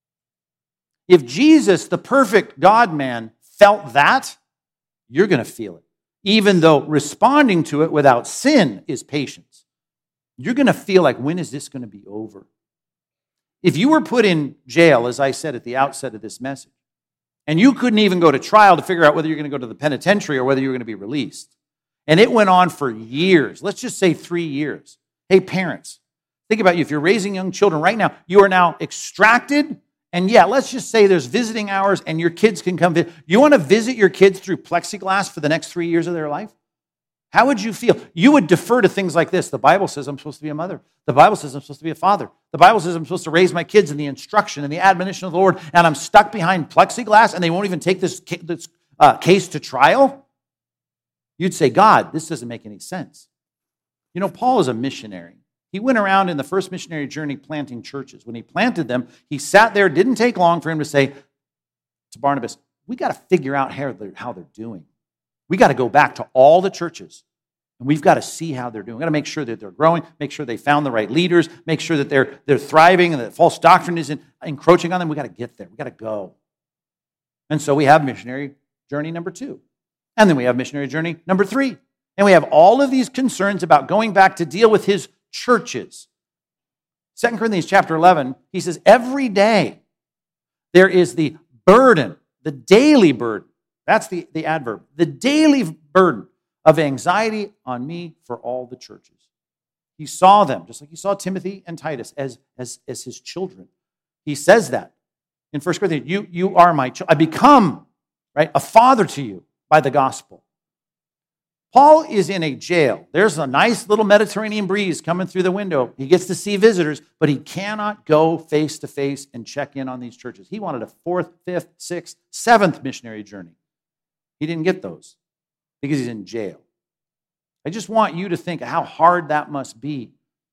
If Jesus, the perfect God-man, felt that, you're going to feel it. Even though responding to it without sin is patience. You're going to feel like, when is this going to be over? If you were put in jail, as I said at the outset of this message, and you couldn't even go to trial to figure out whether you're going to go to the penitentiary or whether you're going to be released, and it went on for years, let's just say 3 years. Hey, parents, think about you. If you're raising young children right now, you are now extracted, and yeah, let's just say there's visiting hours and your kids can come visit. You want to visit your kids through plexiglass for the next 3 years of their life? How would you feel? You would defer to things like this. The Bible says I'm supposed to be a mother. The Bible says I'm supposed to be a father. The Bible says I'm supposed to raise my kids in the instruction and the admonition of the Lord, and I'm stuck behind plexiglass, and they won't even take this case to trial? You'd say, God, this doesn't make any sense. You know, Paul is a missionary. He went around in the first missionary journey planting churches. When he planted them, he sat there. It didn't take long for him to say to Barnabas, we got to figure out how they're doing. We got to go back to all the churches, and we've got to see how they're doing. We've got to make sure that they're growing, make sure they found the right leaders, make sure that they're thriving and that false doctrine isn't encroaching on them. We've got to get there. We've got to go. And so we have missionary journey number 2. And then we have missionary journey number 3. And we have all of these concerns about going back to deal with his churches. 2 Corinthians chapter 11, he says, every day there is the burden, the daily burden. That's the adverb. The daily burden of anxiety on me for all the churches. He saw them, just like he saw Timothy and Titus, as his children. He says that in 1 Corinthians, you are my children. I become, right, a father to you by the gospel. Paul is in a jail. There's a nice little Mediterranean breeze coming through the window. He gets to see visitors, but he cannot go face to face and check in on these churches. He wanted a 4th, 5th, 6th, 7th missionary journey. He didn't get those because he's in jail. I just want you to think how hard that must be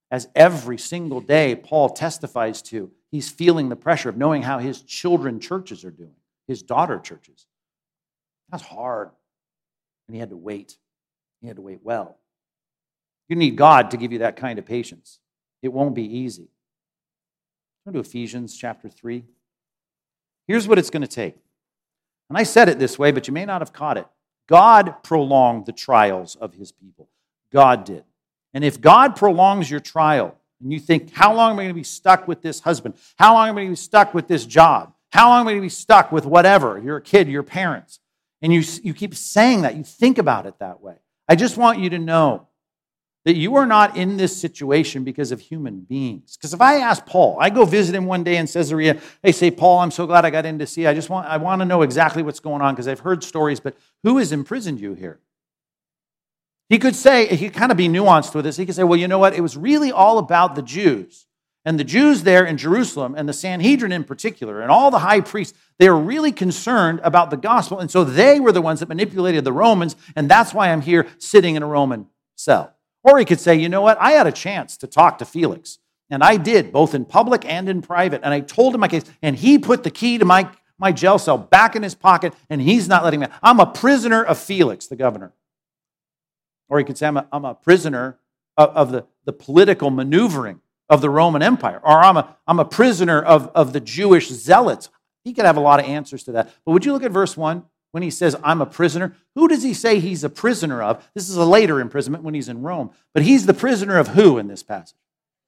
as every single day Paul testifies to, he's feeling the pressure of knowing how his children churches are doing, his daughter churches. That's hard. And he had to wait. He had to wait well. You need God to give you that kind of patience. It won't be easy. Turn to Ephesians chapter 3. Here's what it's going to take. And I said it this way, but you may not have caught it. God prolonged the trials of his people. God did. And if God prolongs your trial, and you think, how long am I going to be stuck with this husband? How long am I going to be stuck with this job? How long am I going to be stuck with whatever? You're a kid, your parents. And you keep saying that. You think about it that way. I just want you to know that you are not in this situation because of human beings. Because if I ask Paul, I go visit him one day in Caesarea, they say, Paul, I'm so glad I got in to see you. I want to know exactly what's going on because I've heard stories, but who has imprisoned you here? He could say, he could kind of be nuanced with this. He could say, well, you know what? It was really all about the Jews. And the Jews there in Jerusalem, and the Sanhedrin in particular, and all the high priests, they were really concerned about the gospel. And so they were the ones that manipulated the Romans, and that's why I'm here sitting in a Roman cell. Or he could say, you know what? I had a chance to talk to Felix. And I did, both in public and in private. And I told him my case. And he put the key to my jail cell back in his pocket, and he's not letting me out. I'm a prisoner of Felix, the governor. Or he could say, I'm a prisoner of the political maneuvering of the Roman Empire. Or I'm a prisoner of the Jewish zealots. He could have a lot of answers to that. But would you look at verse 1? When he says, I'm a prisoner, who does he say he's a prisoner of? This is a later imprisonment when he's in Rome. But he's the prisoner of who in this passage?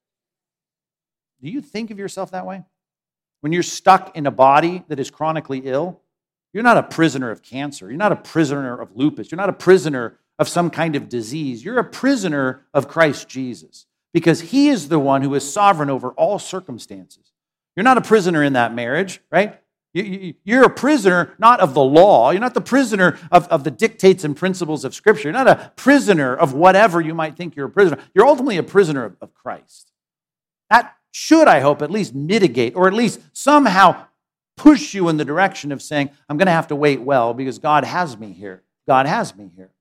Do you think of yourself that way? When you're stuck in a body that is chronically ill, you're not a prisoner of cancer. You're not a prisoner of lupus. You're not a prisoner of some kind of disease. You're a prisoner of Christ Jesus because he is the one who is sovereign over all circumstances. You're not a prisoner in that marriage, right? You're a prisoner not of the law. You're not the prisoner of the dictates and principles of Scripture. You're not a prisoner of whatever you might think you're a prisoner. You're ultimately a prisoner of Christ. That should, I hope, at least mitigate or at least somehow push you in the direction of saying, I'm going to have to wait well because God has me here. God has me here.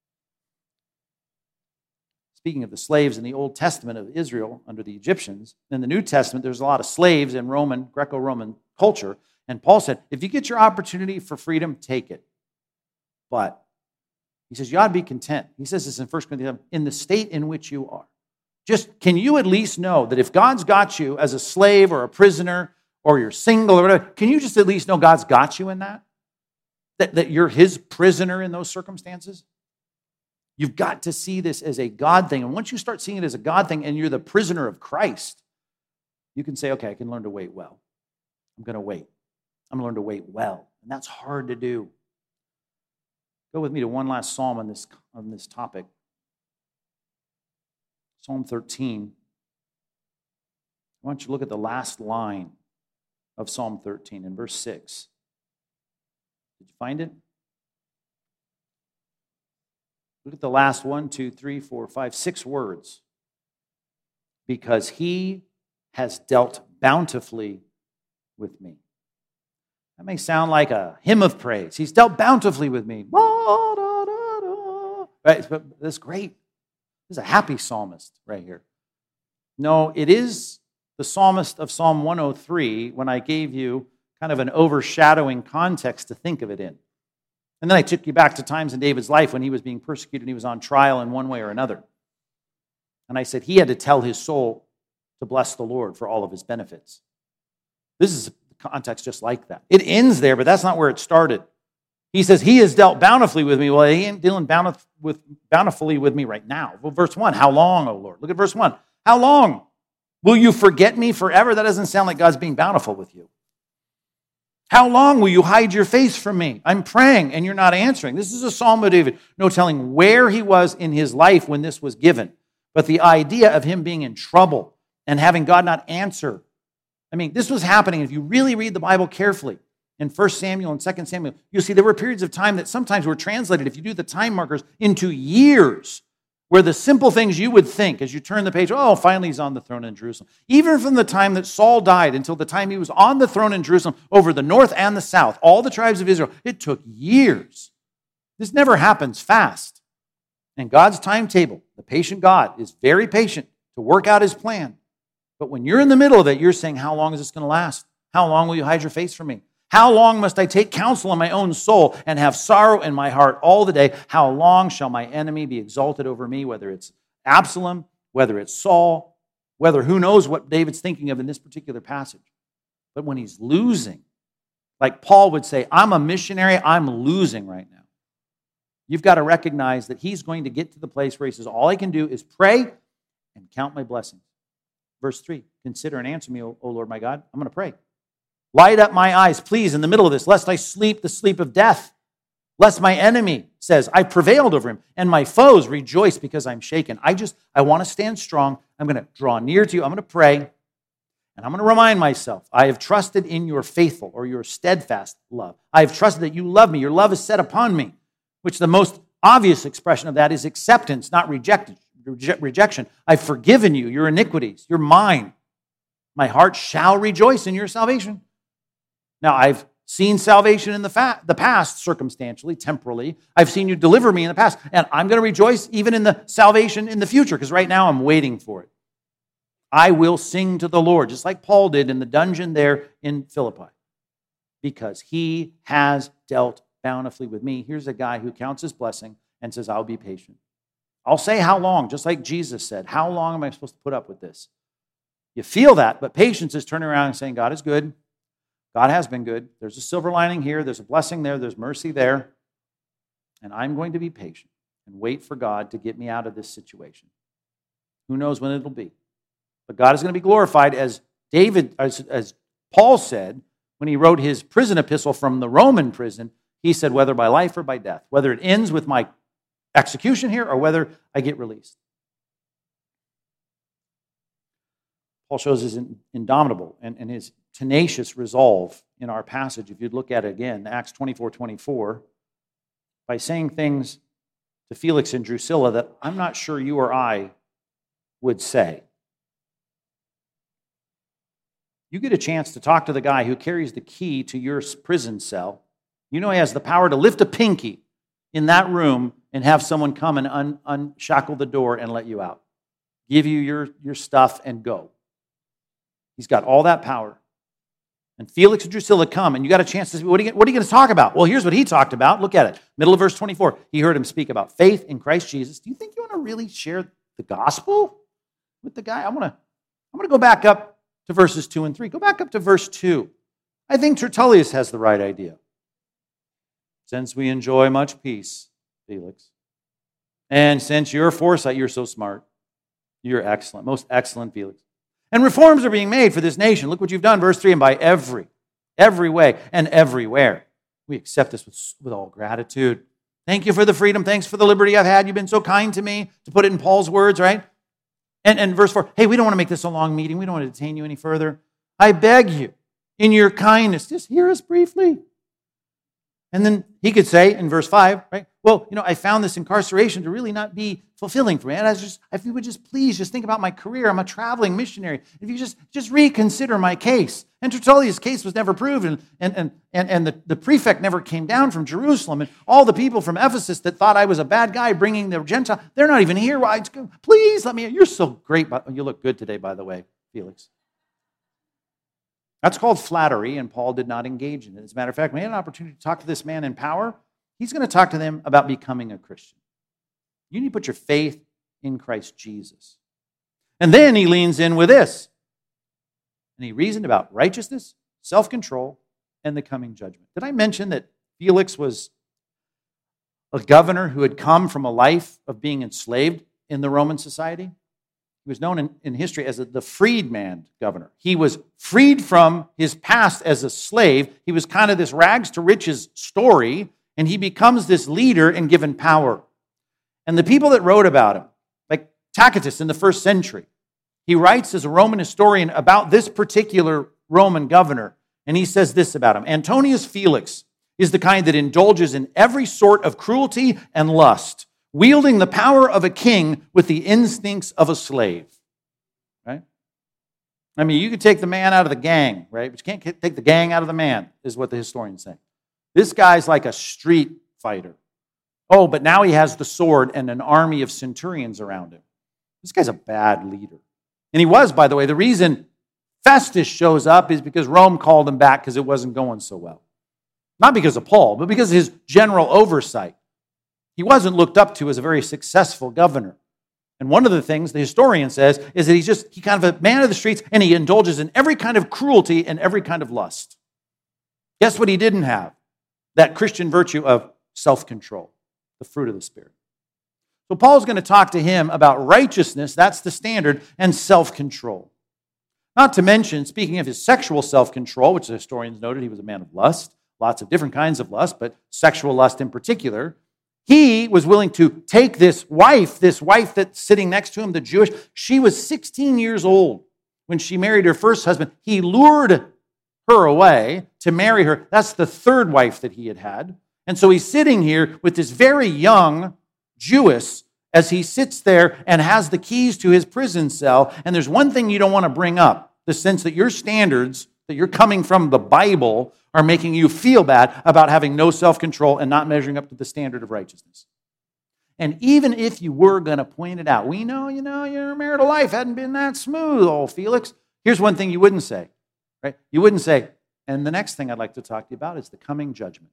Speaking of the slaves in the Old Testament of Israel under the Egyptians, in the New Testament, there's a lot of slaves in Greco-Roman culture. And Paul said, if you get your opportunity for freedom, take it. But he says, you ought to be content. He says this in 1 Corinthians, in the state in which you are. Just, can you at least know that if God's got you as a slave or a prisoner or you're single or whatever, can you just at least know God's got you in that? That you're his prisoner in those circumstances? You've got to see this as a God thing. And once you start seeing it as a God thing and you're the prisoner of Christ, you can say, okay, I can learn to wait well. I'm going to wait. I'm going to learn to wait well. And that's hard to do. Go with me to one last psalm on this topic. Psalm 13. I want you to look at the last line of Psalm 13 in verse 6. Did you find it? Look at the last 1, 2, 3, 4, 5, 6 words. Because he has dealt bountifully with me. That may sound like a hymn of praise. He's dealt bountifully with me. Right? But that's great. This is a happy psalmist right here. No, it is the psalmist of Psalm 103 when I gave you kind of an overshadowing context to think of it in. And then I took you back to times in David's life when he was being persecuted and he was on trial in one way or another. And I said he had to tell his soul to bless the Lord for all of his benefits. This is a context just like that. It ends there, but that's not where it started. He says, he has dealt bountifully with me. Well, he ain't dealing bountifully with me right now. Well, verse 1, how long, O Lord? Look at verse 1. How long? Will you forget me forever? That doesn't sound like God's being bountiful with you. How long will you hide your face from me? I'm praying and you're not answering. This is a psalm of David. No telling where he was in his life when this was given. But the idea of him being in trouble and having God not answer. I mean, this was happening. If you really read the Bible carefully, in 1 Samuel and 2 Samuel, you'll see there were periods of time that sometimes were translated, if you do the time markers, into years, where the simple things you would think as you turn the page, oh, finally he's on the throne in Jerusalem. Even from the time that Saul died until the time he was on the throne in Jerusalem over the north and the south, all the tribes of Israel, it took years. This never happens fast. And God's timetable, the patient God, is very patient to work out his plan. But when you're in the middle of it, you're saying, how long is this going to last? How long will you hide your face from me? How long must I take counsel in my own soul and have sorrow in my heart all the day? How long shall my enemy be exalted over me, whether it's Absalom, whether it's Saul, whether who knows what David's thinking of in this particular passage. But when he's losing, like Paul would say, I'm a missionary, I'm losing right now. You've got to recognize that he's going to get to the place where he says, all I can do is pray and count my blessings. Verse 3, consider and answer me, O Lord my God. I'm going to pray. Light up my eyes, please, in the middle of this, lest I sleep the sleep of death. Lest my enemy says, I prevailed over him, and my foes rejoice because I'm shaken. I want to stand strong. I'm going to draw near to you. I'm going to pray, and I'm going to remind myself, I have trusted in your faithful or your steadfast love. I have trusted that you love me. Your love is set upon me, which the most obvious expression of that is acceptance, not rejection. I've forgiven you, your iniquities. You're mine. My heart shall rejoice in your salvation. Now, I've seen salvation in the past, circumstantially, temporally. I've seen you deliver me in the past, and I'm going to rejoice even in the salvation in the future, because right now I'm waiting for it. I will sing to the Lord, just like Paul did in the dungeon there in Philippi, because he has dealt bountifully with me. Here's a guy who counts his blessing and says, I'll be patient. I'll say how long, just like Jesus said, how long am I supposed to put up with this? You feel that, but patience is turning around and saying, God is good. God has been good. There's a silver lining here. There's a blessing there. There's mercy there. And I'm going to be patient and wait for God to get me out of this situation. Who knows when it'll be? But God is going to be glorified, as Paul said when he wrote his prison epistle from the Roman prison. He said, whether by life or by death, whether it ends with my execution here or whether I get released. Paul shows his indomitable and his tenacious resolve in our passage. If you'd look at it again, Acts 24:24, by saying things to Felix and Drusilla that I'm not sure you or I would say. You get a chance to talk to the guy who carries the key to your prison cell. You know he has the power to lift a pinky in that room and have someone come and unshackle the door and let you out. Give you your stuff and go. He's got all that power. And Felix and Drusilla come, and you got a chance to see, what are you going to talk about? Well, here's what he talked about. Look at it. Middle of verse 24. He heard him speak about faith in Christ Jesus. Do you think you want to really share the gospel with the guy? I'm going to go back up to verses 2 and 3. Go back up to verse 2. I think Tertullius has the right idea. Since we enjoy much peace, Felix, and since your foresight, you're so smart, you're excellent, most excellent, Felix. And reforms are being made for this nation. Look what you've done, verse 3, and by every way and everywhere. We accept this with all gratitude. Thank you for the freedom. Thanks for the liberty I've had. You've been so kind to me, to put it in Paul's words, right? And verse 4, hey, we don't want to make this a long meeting. We don't want to detain you any further. I beg you, in your kindness, just hear us briefly. And then he could say in verse 5, right? Well, I found this incarceration to really not be fulfilling for me. And if you would just please just think about my career. I'm a traveling missionary. If you just reconsider my case. And Tertullius' case was never proven. And the prefect never came down from Jerusalem. And all the people from Ephesus that thought I was a bad guy bringing the Gentile, they're not even here. Please let me, you're so great. You look good today, by the way, Felix. That's called flattery, and Paul did not engage in it. As a matter of fact, when he had an opportunity to talk to this man in power, he's going to talk to them about becoming a Christian. You need to put your faith in Christ Jesus. And then he leans in with this. And he reasoned about righteousness, self-control, and the coming judgment. Did I mention that Felix was a governor who had come from a life of being enslaved in the Roman society? He was known in history as the freedman governor. He was freed from his past as a slave. He was kind of this rags to riches story, and he becomes this leader and given power. And the people that wrote about him, like Tacitus in the first century, he writes as a Roman historian about this particular Roman governor, and he says this about him. Antonius Felix is the kind that indulges in every sort of cruelty and lust, wielding the power of a king with the instincts of a slave. Right? I mean, you could take the man out of the gang, right? But you can't take the gang out of the man, is what the historians say. This guy's like a street fighter. Oh, but now he has the sword and an army of centurions around him. This guy's a bad leader. And he was, by the way. The reason Festus shows up is because Rome called him back because it wasn't going so well. Not because of Paul, but because of his general oversight. He wasn't looked up to as a very successful governor. And one of the things the historian says is that he's kind of a man of the streets, and he indulges in every kind of cruelty and every kind of lust. Guess what he didn't have? That Christian virtue of self-control, the fruit of the Spirit. So Paul's going to talk to him about righteousness, that's the standard, and self-control. Not to mention, speaking of his sexual self-control, which the historians noted he was a man of lust, lots of different kinds of lust, but sexual lust in particular, he was willing to take this wife that's sitting next to him, the Jewish, she was 16 years old when she married her first husband. He lured her away to marry her. That's the third wife that he had had. And so he's sitting here with this very young Jewess as he sits there and has the keys to his prison cell. And there's one thing you don't want to bring up, the sense that your standards, that you're coming from the Bible, are making you feel bad about having no self-control and not measuring up to the standard of righteousness. And even if you were going to point it out, we know, your marital life hadn't been that smooth, old Felix. Here's one thing you wouldn't say, right? You wouldn't say, and the next thing I'd like to talk to you about is the coming judgment.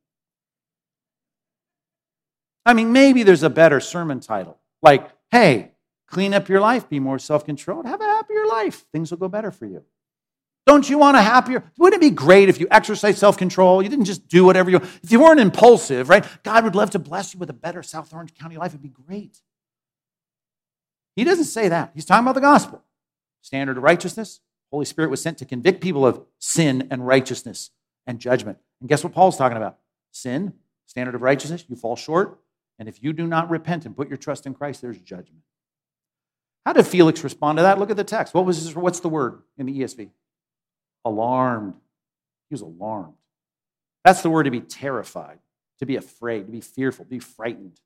I mean, maybe there's a better sermon title, like, hey, clean up your life, be more self-controlled, have a happier life. Things will go better for you. Don't you want a happier? Wouldn't it be great if you exercised self-control? You didn't just do whatever you want. If you weren't impulsive, right? God would love to bless you with a better South Orange County life. It'd be great. He doesn't say that. He's talking about the gospel. Standard of righteousness. Holy Spirit was sent to convict people of sin and righteousness and judgment. And guess what Paul's talking about? Sin, standard of righteousness, you fall short. And if you do not repent and put your trust in Christ, there's judgment. How did Felix respond to that? Look at the text. What's the word in the ESV? Alarmed. He was alarmed. That's the word to be terrified, to be afraid, to be fearful, to be frightened.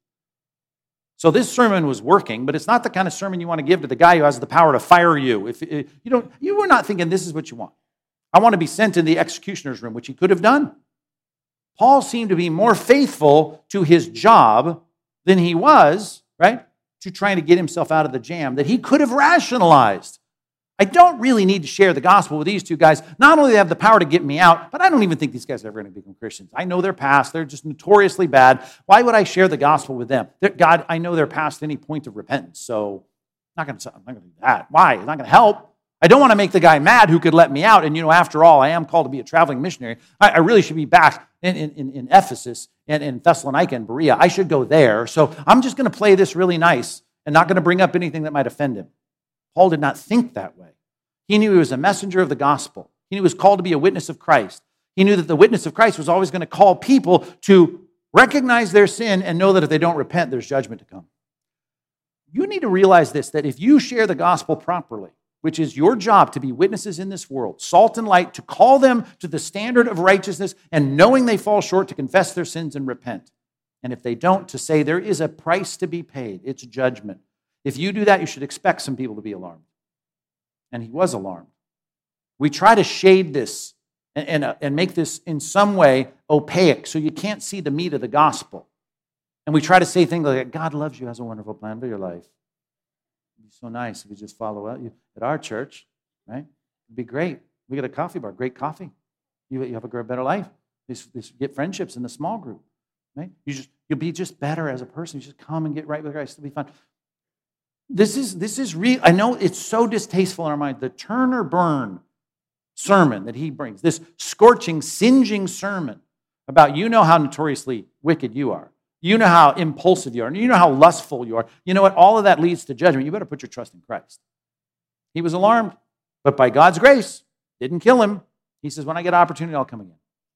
So this sermon was working, but it's not the kind of sermon you want to give to the guy who has the power to fire you. If you were not thinking this is what you want. I want to be sent in the executioner's room, which he could have done. Paul seemed to be more faithful to his job than he was, right, to trying to get himself out of the jam that he could have rationalized. I don't really need to share the gospel with these two guys. Not only do they have the power to get me out, but I don't even think these guys are ever going to become Christians. I know their past. They're just notoriously bad. Why would I share the gospel with them? God, I know they're past any point of repentance, so I'm not going to do that. Why? It's not going to help. I don't want to make the guy mad who could let me out. And, after all, I am called to be a traveling missionary. I really should be back in Ephesus and in Thessalonica and Berea. I should go there. So I'm just going to play this really nice and not going to bring up anything that might offend him. Paul did not think that way. He knew he was a messenger of the gospel. He knew he was called to be a witness of Christ. He knew that the witness of Christ was always going to call people to recognize their sin and know that if they don't repent, there's judgment to come. You need to realize this, that if you share the gospel properly, which is your job to be witnesses in this world, salt and light, to call them to the standard of righteousness, and knowing they fall short, to confess their sins and repent. And if they don't, to say there is a price to be paid. It's judgment. If you do that, you should expect some people to be alarmed. And he was alarmed. We try to shade this and make this in some way opaque so you can't see the meat of the gospel. And we try to say things like, God loves you, has a wonderful plan for your life. It'd be so nice if you just follow up at our church, right? It'd be great. We got a coffee bar, great coffee. You have a better life. You get friendships in the small group, right? You'll be just better as a person. You just come and get right with Christ. It'll be fun. This is real. I know it's so distasteful in our mind. The turn or burn sermon that he brings, this scorching, singeing sermon about how notoriously wicked you are. You know how impulsive you are. You know how lustful you are. You know what? All of that leads to judgment. You better put your trust in Christ. He was alarmed, but by God's grace, didn't kill him. He says, when I get an opportunity, I'll come again.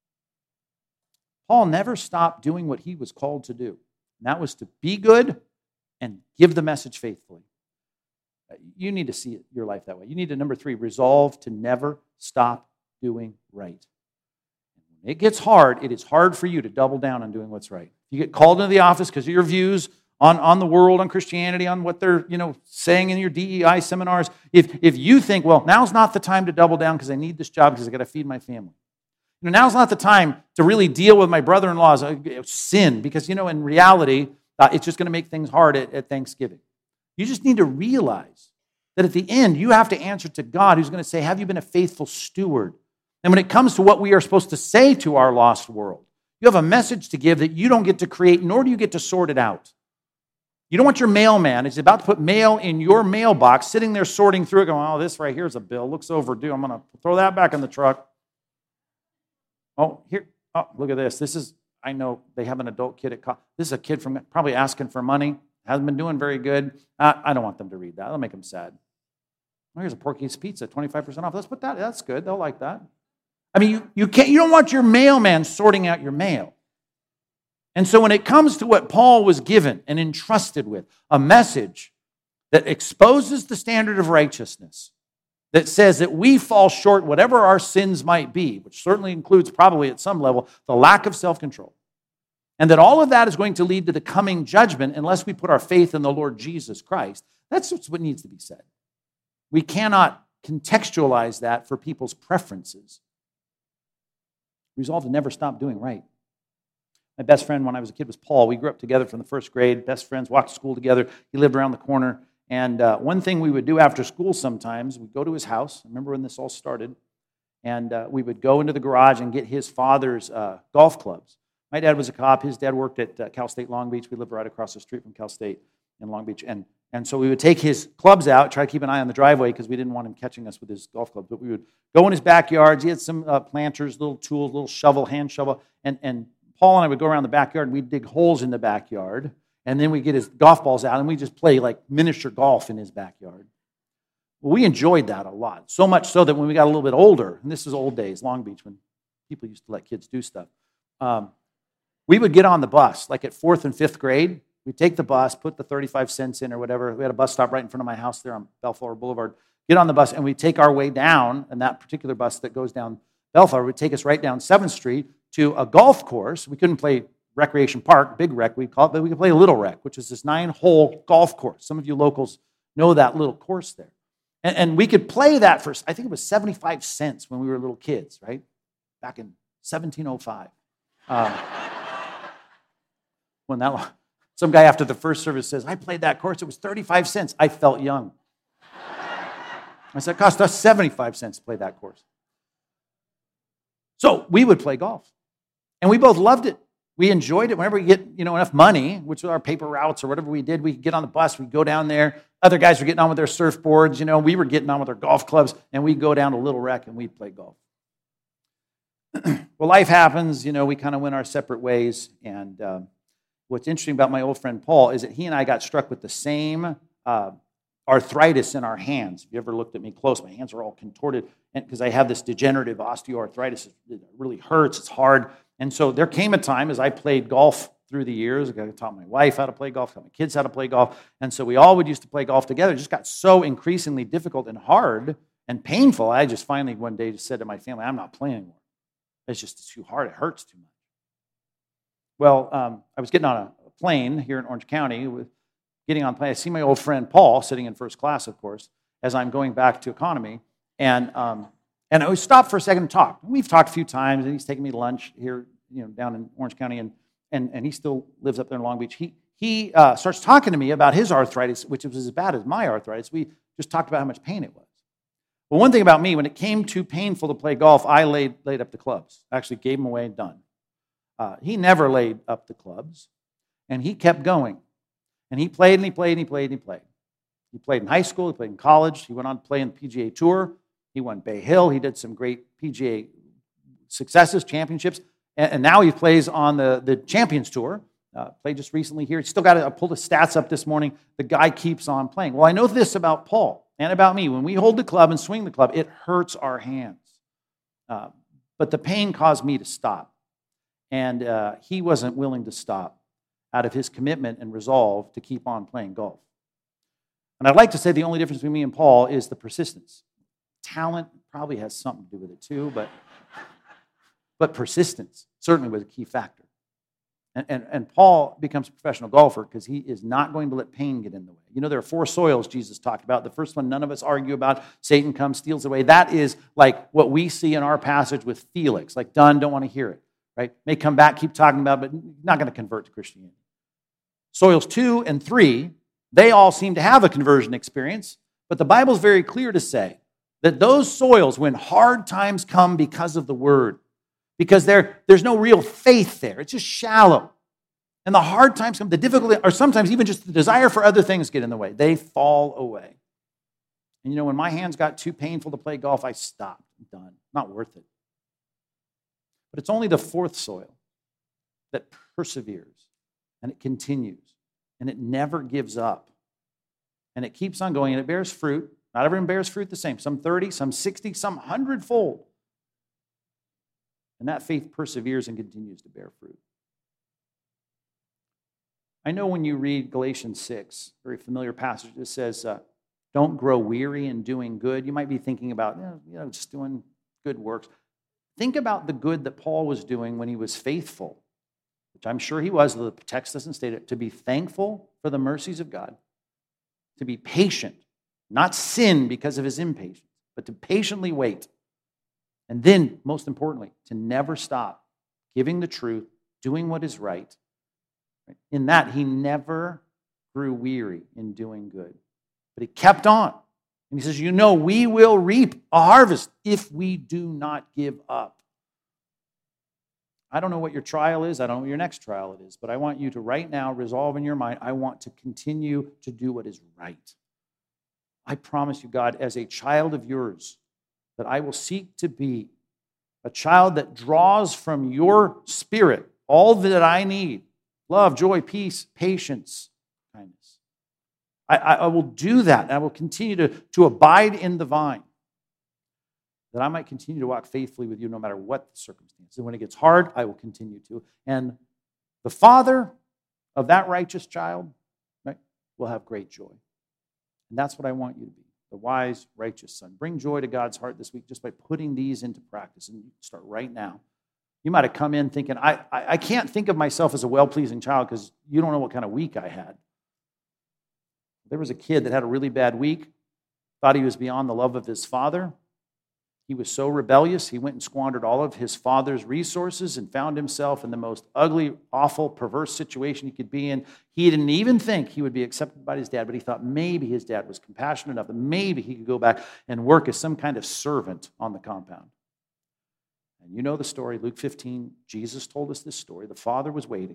Paul never stopped doing what he was called to do. And that was to be good and give the message faithfully. You need to see your life that way. You need to, number 3, resolve to never stop doing right. When it gets hard, it is hard for you to double down on doing what's right. You get called into the office because of your views on the world, on Christianity, on what they're saying in your DEI seminars. If you think, well, now's not the time to double down because I need this job because I got to feed my family. Now's not the time to really deal with my brother-in-law's sin because, in reality, it's just going to make things hard at Thanksgiving. You just need to realize that at the end, you have to answer to God, who's going to say, have you been a faithful steward? And when it comes to what we are supposed to say to our lost world, you have a message to give that you don't get to create, nor do you get to sort it out. You don't want your mailman, he's about to put mail in your mailbox, sitting there sorting through it, going, oh, this right here is a bill, looks overdue. I'm going to throw that back in the truck. Oh, here, oh, look at this. This is, I know they have an adult kid at college. This is a kid from probably asking for money, hasn't been doing very good. I don't want them to read that. That'll make them sad. Oh, here's a Porky's Pizza, 25% off. Let's put that, that's good. They'll like that. I mean, you don't want your mailman sorting out your mail. And so when it comes to what Paul was given and entrusted with, a message that exposes the standard of righteousness, that says that we fall short, whatever our sins might be, which certainly includes probably at some level the lack of self-control, and that all of that is going to lead to the coming judgment unless we put our faith in the Lord Jesus Christ, that's what needs to be said. We cannot contextualize that for people's preferences. Resolve to never stop doing right. My best friend when I was a kid was Paul. We grew up together from the first grade, best friends, walked to school together. He lived around the corner. And one thing we would do after school sometimes, we'd go to his house. I remember when this all started. And we would go into the garage and get his father's golf clubs. My dad was a cop. His dad worked at Cal State Long Beach. We lived right across the street from Cal State in Long Beach. And so we would take his clubs out, try to keep an eye on the driveway because we didn't want him catching us with his golf clubs. But we would go in his backyards. He had some planters, little tools, little shovel, hand shovel. And Paul and I would go around the backyard and we'd dig holes in the backyard. And then we'd get his golf balls out and we'd just play like miniature golf in his backyard. Well, we enjoyed that a lot. So much so that when we got a little bit older, and this is old days, Long Beach, when people used to let kids do stuff, we would get on the bus, like at 4th and 5th grade. We'd take the bus, put the 35 cents in or whatever. We had a bus stop right in front of my house there on Bellflower Boulevard. Get on the bus, and we'd take our way down, and that particular bus that goes down Bellflower would take us right down 7th Street to a golf course. We couldn't play Recreation Park, Big Rec we call it, but we could play Little Rec, which is this 9-hole golf course. Some of you locals know that little course there. And we could play that for, I think it was 75 cents when we were little kids, right? Back in 1705. When that, some guy after the first service says, I played that course, it was 35 cents. I felt young. I said, it cost us 75 cents to play that course. So we would play golf. And we both loved it. We enjoyed it. Whenever we get enough money, which was our paper routes or whatever we did, we could get on the bus, we'd go down there. Other guys were getting on with their surfboards. We were getting on with our golf clubs, and we'd go down to Little Rec and we'd play golf. Well, life happens. We kind of went our separate ways. And what's interesting about my old friend Paul is that he and I got struck with the same arthritis in our hands. If you ever looked at me close, my hands are all contorted because I have this degenerative osteoarthritis. It really hurts. It's hard. And so there came a time as I played golf through the years. I taught my wife how to play golf, taught my kids how to play golf. And so we all would used to play golf together. It just got so increasingly difficult and hard and painful. I just finally one day just said to my family, I'm not playing anymore. It's just too hard. It hurts too much. Well, I was getting on a plane here in Orange County. Getting on the plane, I see my old friend Paul sitting in first class, of course, as I'm going back to economy. And I was stopped for a second to talk. We've talked a few times, and he's taking me to lunch here, down in Orange County, and he still lives up there in Long Beach. He starts talking to me about his arthritis, which was as bad as my arthritis. We just talked about how much pain it was. Well, one thing about me, when it came too painful to play golf, I laid up the clubs. I actually gave them away and done. He never laid up the clubs, and he kept going. And he played, and he played, and he played, and he played. He played in high school, he played in college, he went on to play in the PGA Tour, he won Bay Hill, he did some great PGA successes, championships, and now he plays on the Champions Tour. Played just recently here. He's still got I pulled his stats up this morning. The guy keeps on playing. Well, I know this about Paul and about me. When we hold the club and swing the club, it hurts our hands. But the pain caused me to stop. And he wasn't willing to stop out of his commitment and resolve to keep on playing golf. And I'd like to say the only difference between me and Paul is the persistence. Talent probably has something to do with it too, but persistence certainly was a key factor. And Paul becomes a professional golfer because he is not going to let pain get in the way. There are 4 soils Jesus talked about. The first one, none of us argue about. Satan comes, steals away. That is like what we see in our passage with Felix. Like, done, don't want to hear it. Right? May come back, keep talking about it, but not going to convert to Christianity. Soils 2 and 3, they all seem to have a conversion experience, But the Bible's very clear to say that those soils, when hard times come because of the word, because there's no real faith there, it's just shallow. And the hard times come, the difficulty, or sometimes even just the desire for other things get in the way. They fall away. And when my hands got too painful to play golf, I stopped. I'm done. Not worth it. But it's only the fourth soil that perseveres, and it continues, and it never gives up. And it keeps on going, and it bears fruit. Not everyone bears fruit the same. Some 30, some 60, some 100-fold. And that faith perseveres and continues to bear fruit. I know when you read Galatians 6, very familiar passage, it says, don't grow weary in doing good. You might be thinking about, just doing good works. Think about the good that Paul was doing when he was faithful, which I'm sure he was, though the text doesn't state it, to be thankful for the mercies of God, to be patient, not sin because of his impatience, but to patiently wait. And then, most importantly, to never stop giving the truth, doing what is right. In that, he never grew weary in doing good. But he kept on. And he says, we will reap a harvest if we do not give up. I don't know what your trial is. I don't know what your next trial it is. But I want you to right now resolve in your mind, I want to continue to do what is right. I promise you, God, as a child of yours, that I will seek to be a child that draws from your spirit all that I need. Love, joy, peace, patience, kindness. I will do that. I will continue to abide in the vine, that I might continue to walk faithfully with you no matter what the circumstances. And when it gets hard, I will continue to. And the father of that righteous child, right, will have great joy. And that's what I want you to be, the wise, righteous son. Bring joy to God's heart this week just by putting these into practice. And you start right now. You might have come in thinking, I can't think of myself as a well-pleasing child because you don't know what kind of week I had. There was a kid that had a really bad week, thought he was beyond the love of his father. He was so rebellious, he went and squandered all of his father's resources and found himself in the most ugly, awful, perverse situation he could be in. He didn't even think he would be accepted by his dad, but he thought maybe his dad was compassionate enough that maybe he could go back and work as some kind of servant on the compound. And you know the story, Luke 15, Jesus told us this story. The father was waiting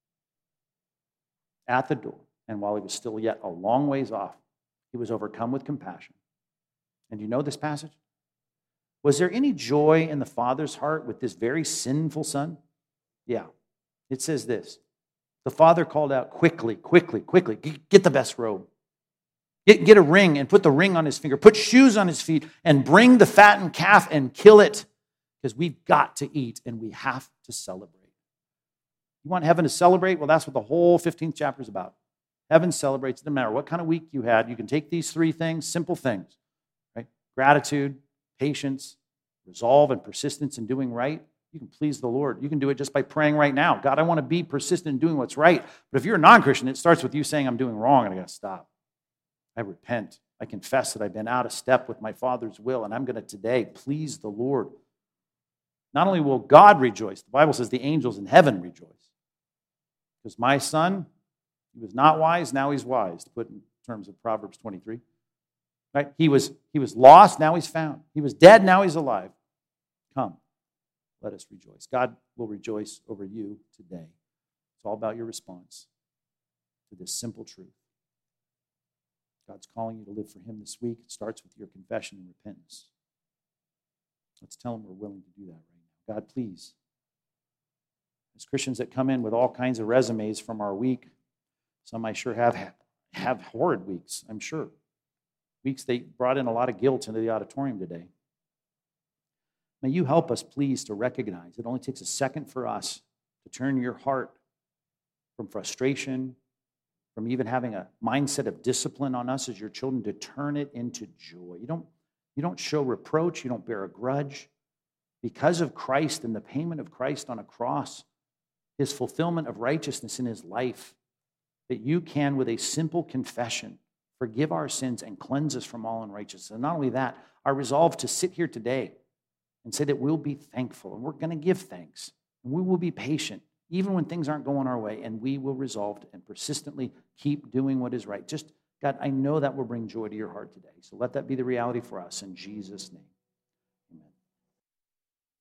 at the door, and while he was still yet a long ways off, he was overcome with compassion. And you know this passage? Was there any joy in the father's heart with this very sinful son? Yeah. It says this. The father called out, quickly, get the best robe. Get a ring and put the ring on his finger. Put shoes on his feet and bring the fattened calf and kill it. Because we've got to eat and we have to celebrate. You want heaven to celebrate? Well, that's what the whole 15th chapter is about. Heaven celebrates. It doesn't matter what kind of week you had. You can take these three things, simple things, right? Gratitude, patience, resolve, and persistence in doing right. You can please the Lord. You can do it just by praying right now. God, I want to be persistent in doing what's right. But if you're a non-Christian, it starts with you saying, I'm doing wrong and I got to stop. I repent. I confess that I've been out of step with my Father's will, and I'm going to today please the Lord. Not only will God rejoice, the Bible says the angels in heaven rejoice. Because my son, he was not wise, now he's wise, to put in terms of Proverbs 23. Right? He was lost, now he's found. He was dead, now he's alive. Come, let us rejoice. God will rejoice over you today. It's all about your response to this simple truth. God's calling you to live for him this week. It starts with your confession and repentance. Let's tell him we're willing to do that right now. God, please. As Christians that come in with all kinds of resumes from our week, some I sure have horrid weeks, I'm sure. Weeks they brought in a lot of guilt into the auditorium today. May you help us, please, to recognize it only takes a second for us to turn your heart from frustration, from even having a mindset of discipline on us as your children, to turn it into joy. You don't show reproach. You don't bear a grudge. Because of Christ and the payment of Christ on a cross, his fulfillment of righteousness in his life, that you can, with a simple confession, forgive our sins and cleanse us from all unrighteousness. And not only that, our resolve to sit here today and say that we'll be thankful and we're going to give thanks. And we will be patient, even when things aren't going our way, and we will resolve and persistently keep doing what is right. Just God, I know that will bring joy to your heart today. So let that be the reality for us in Jesus' name.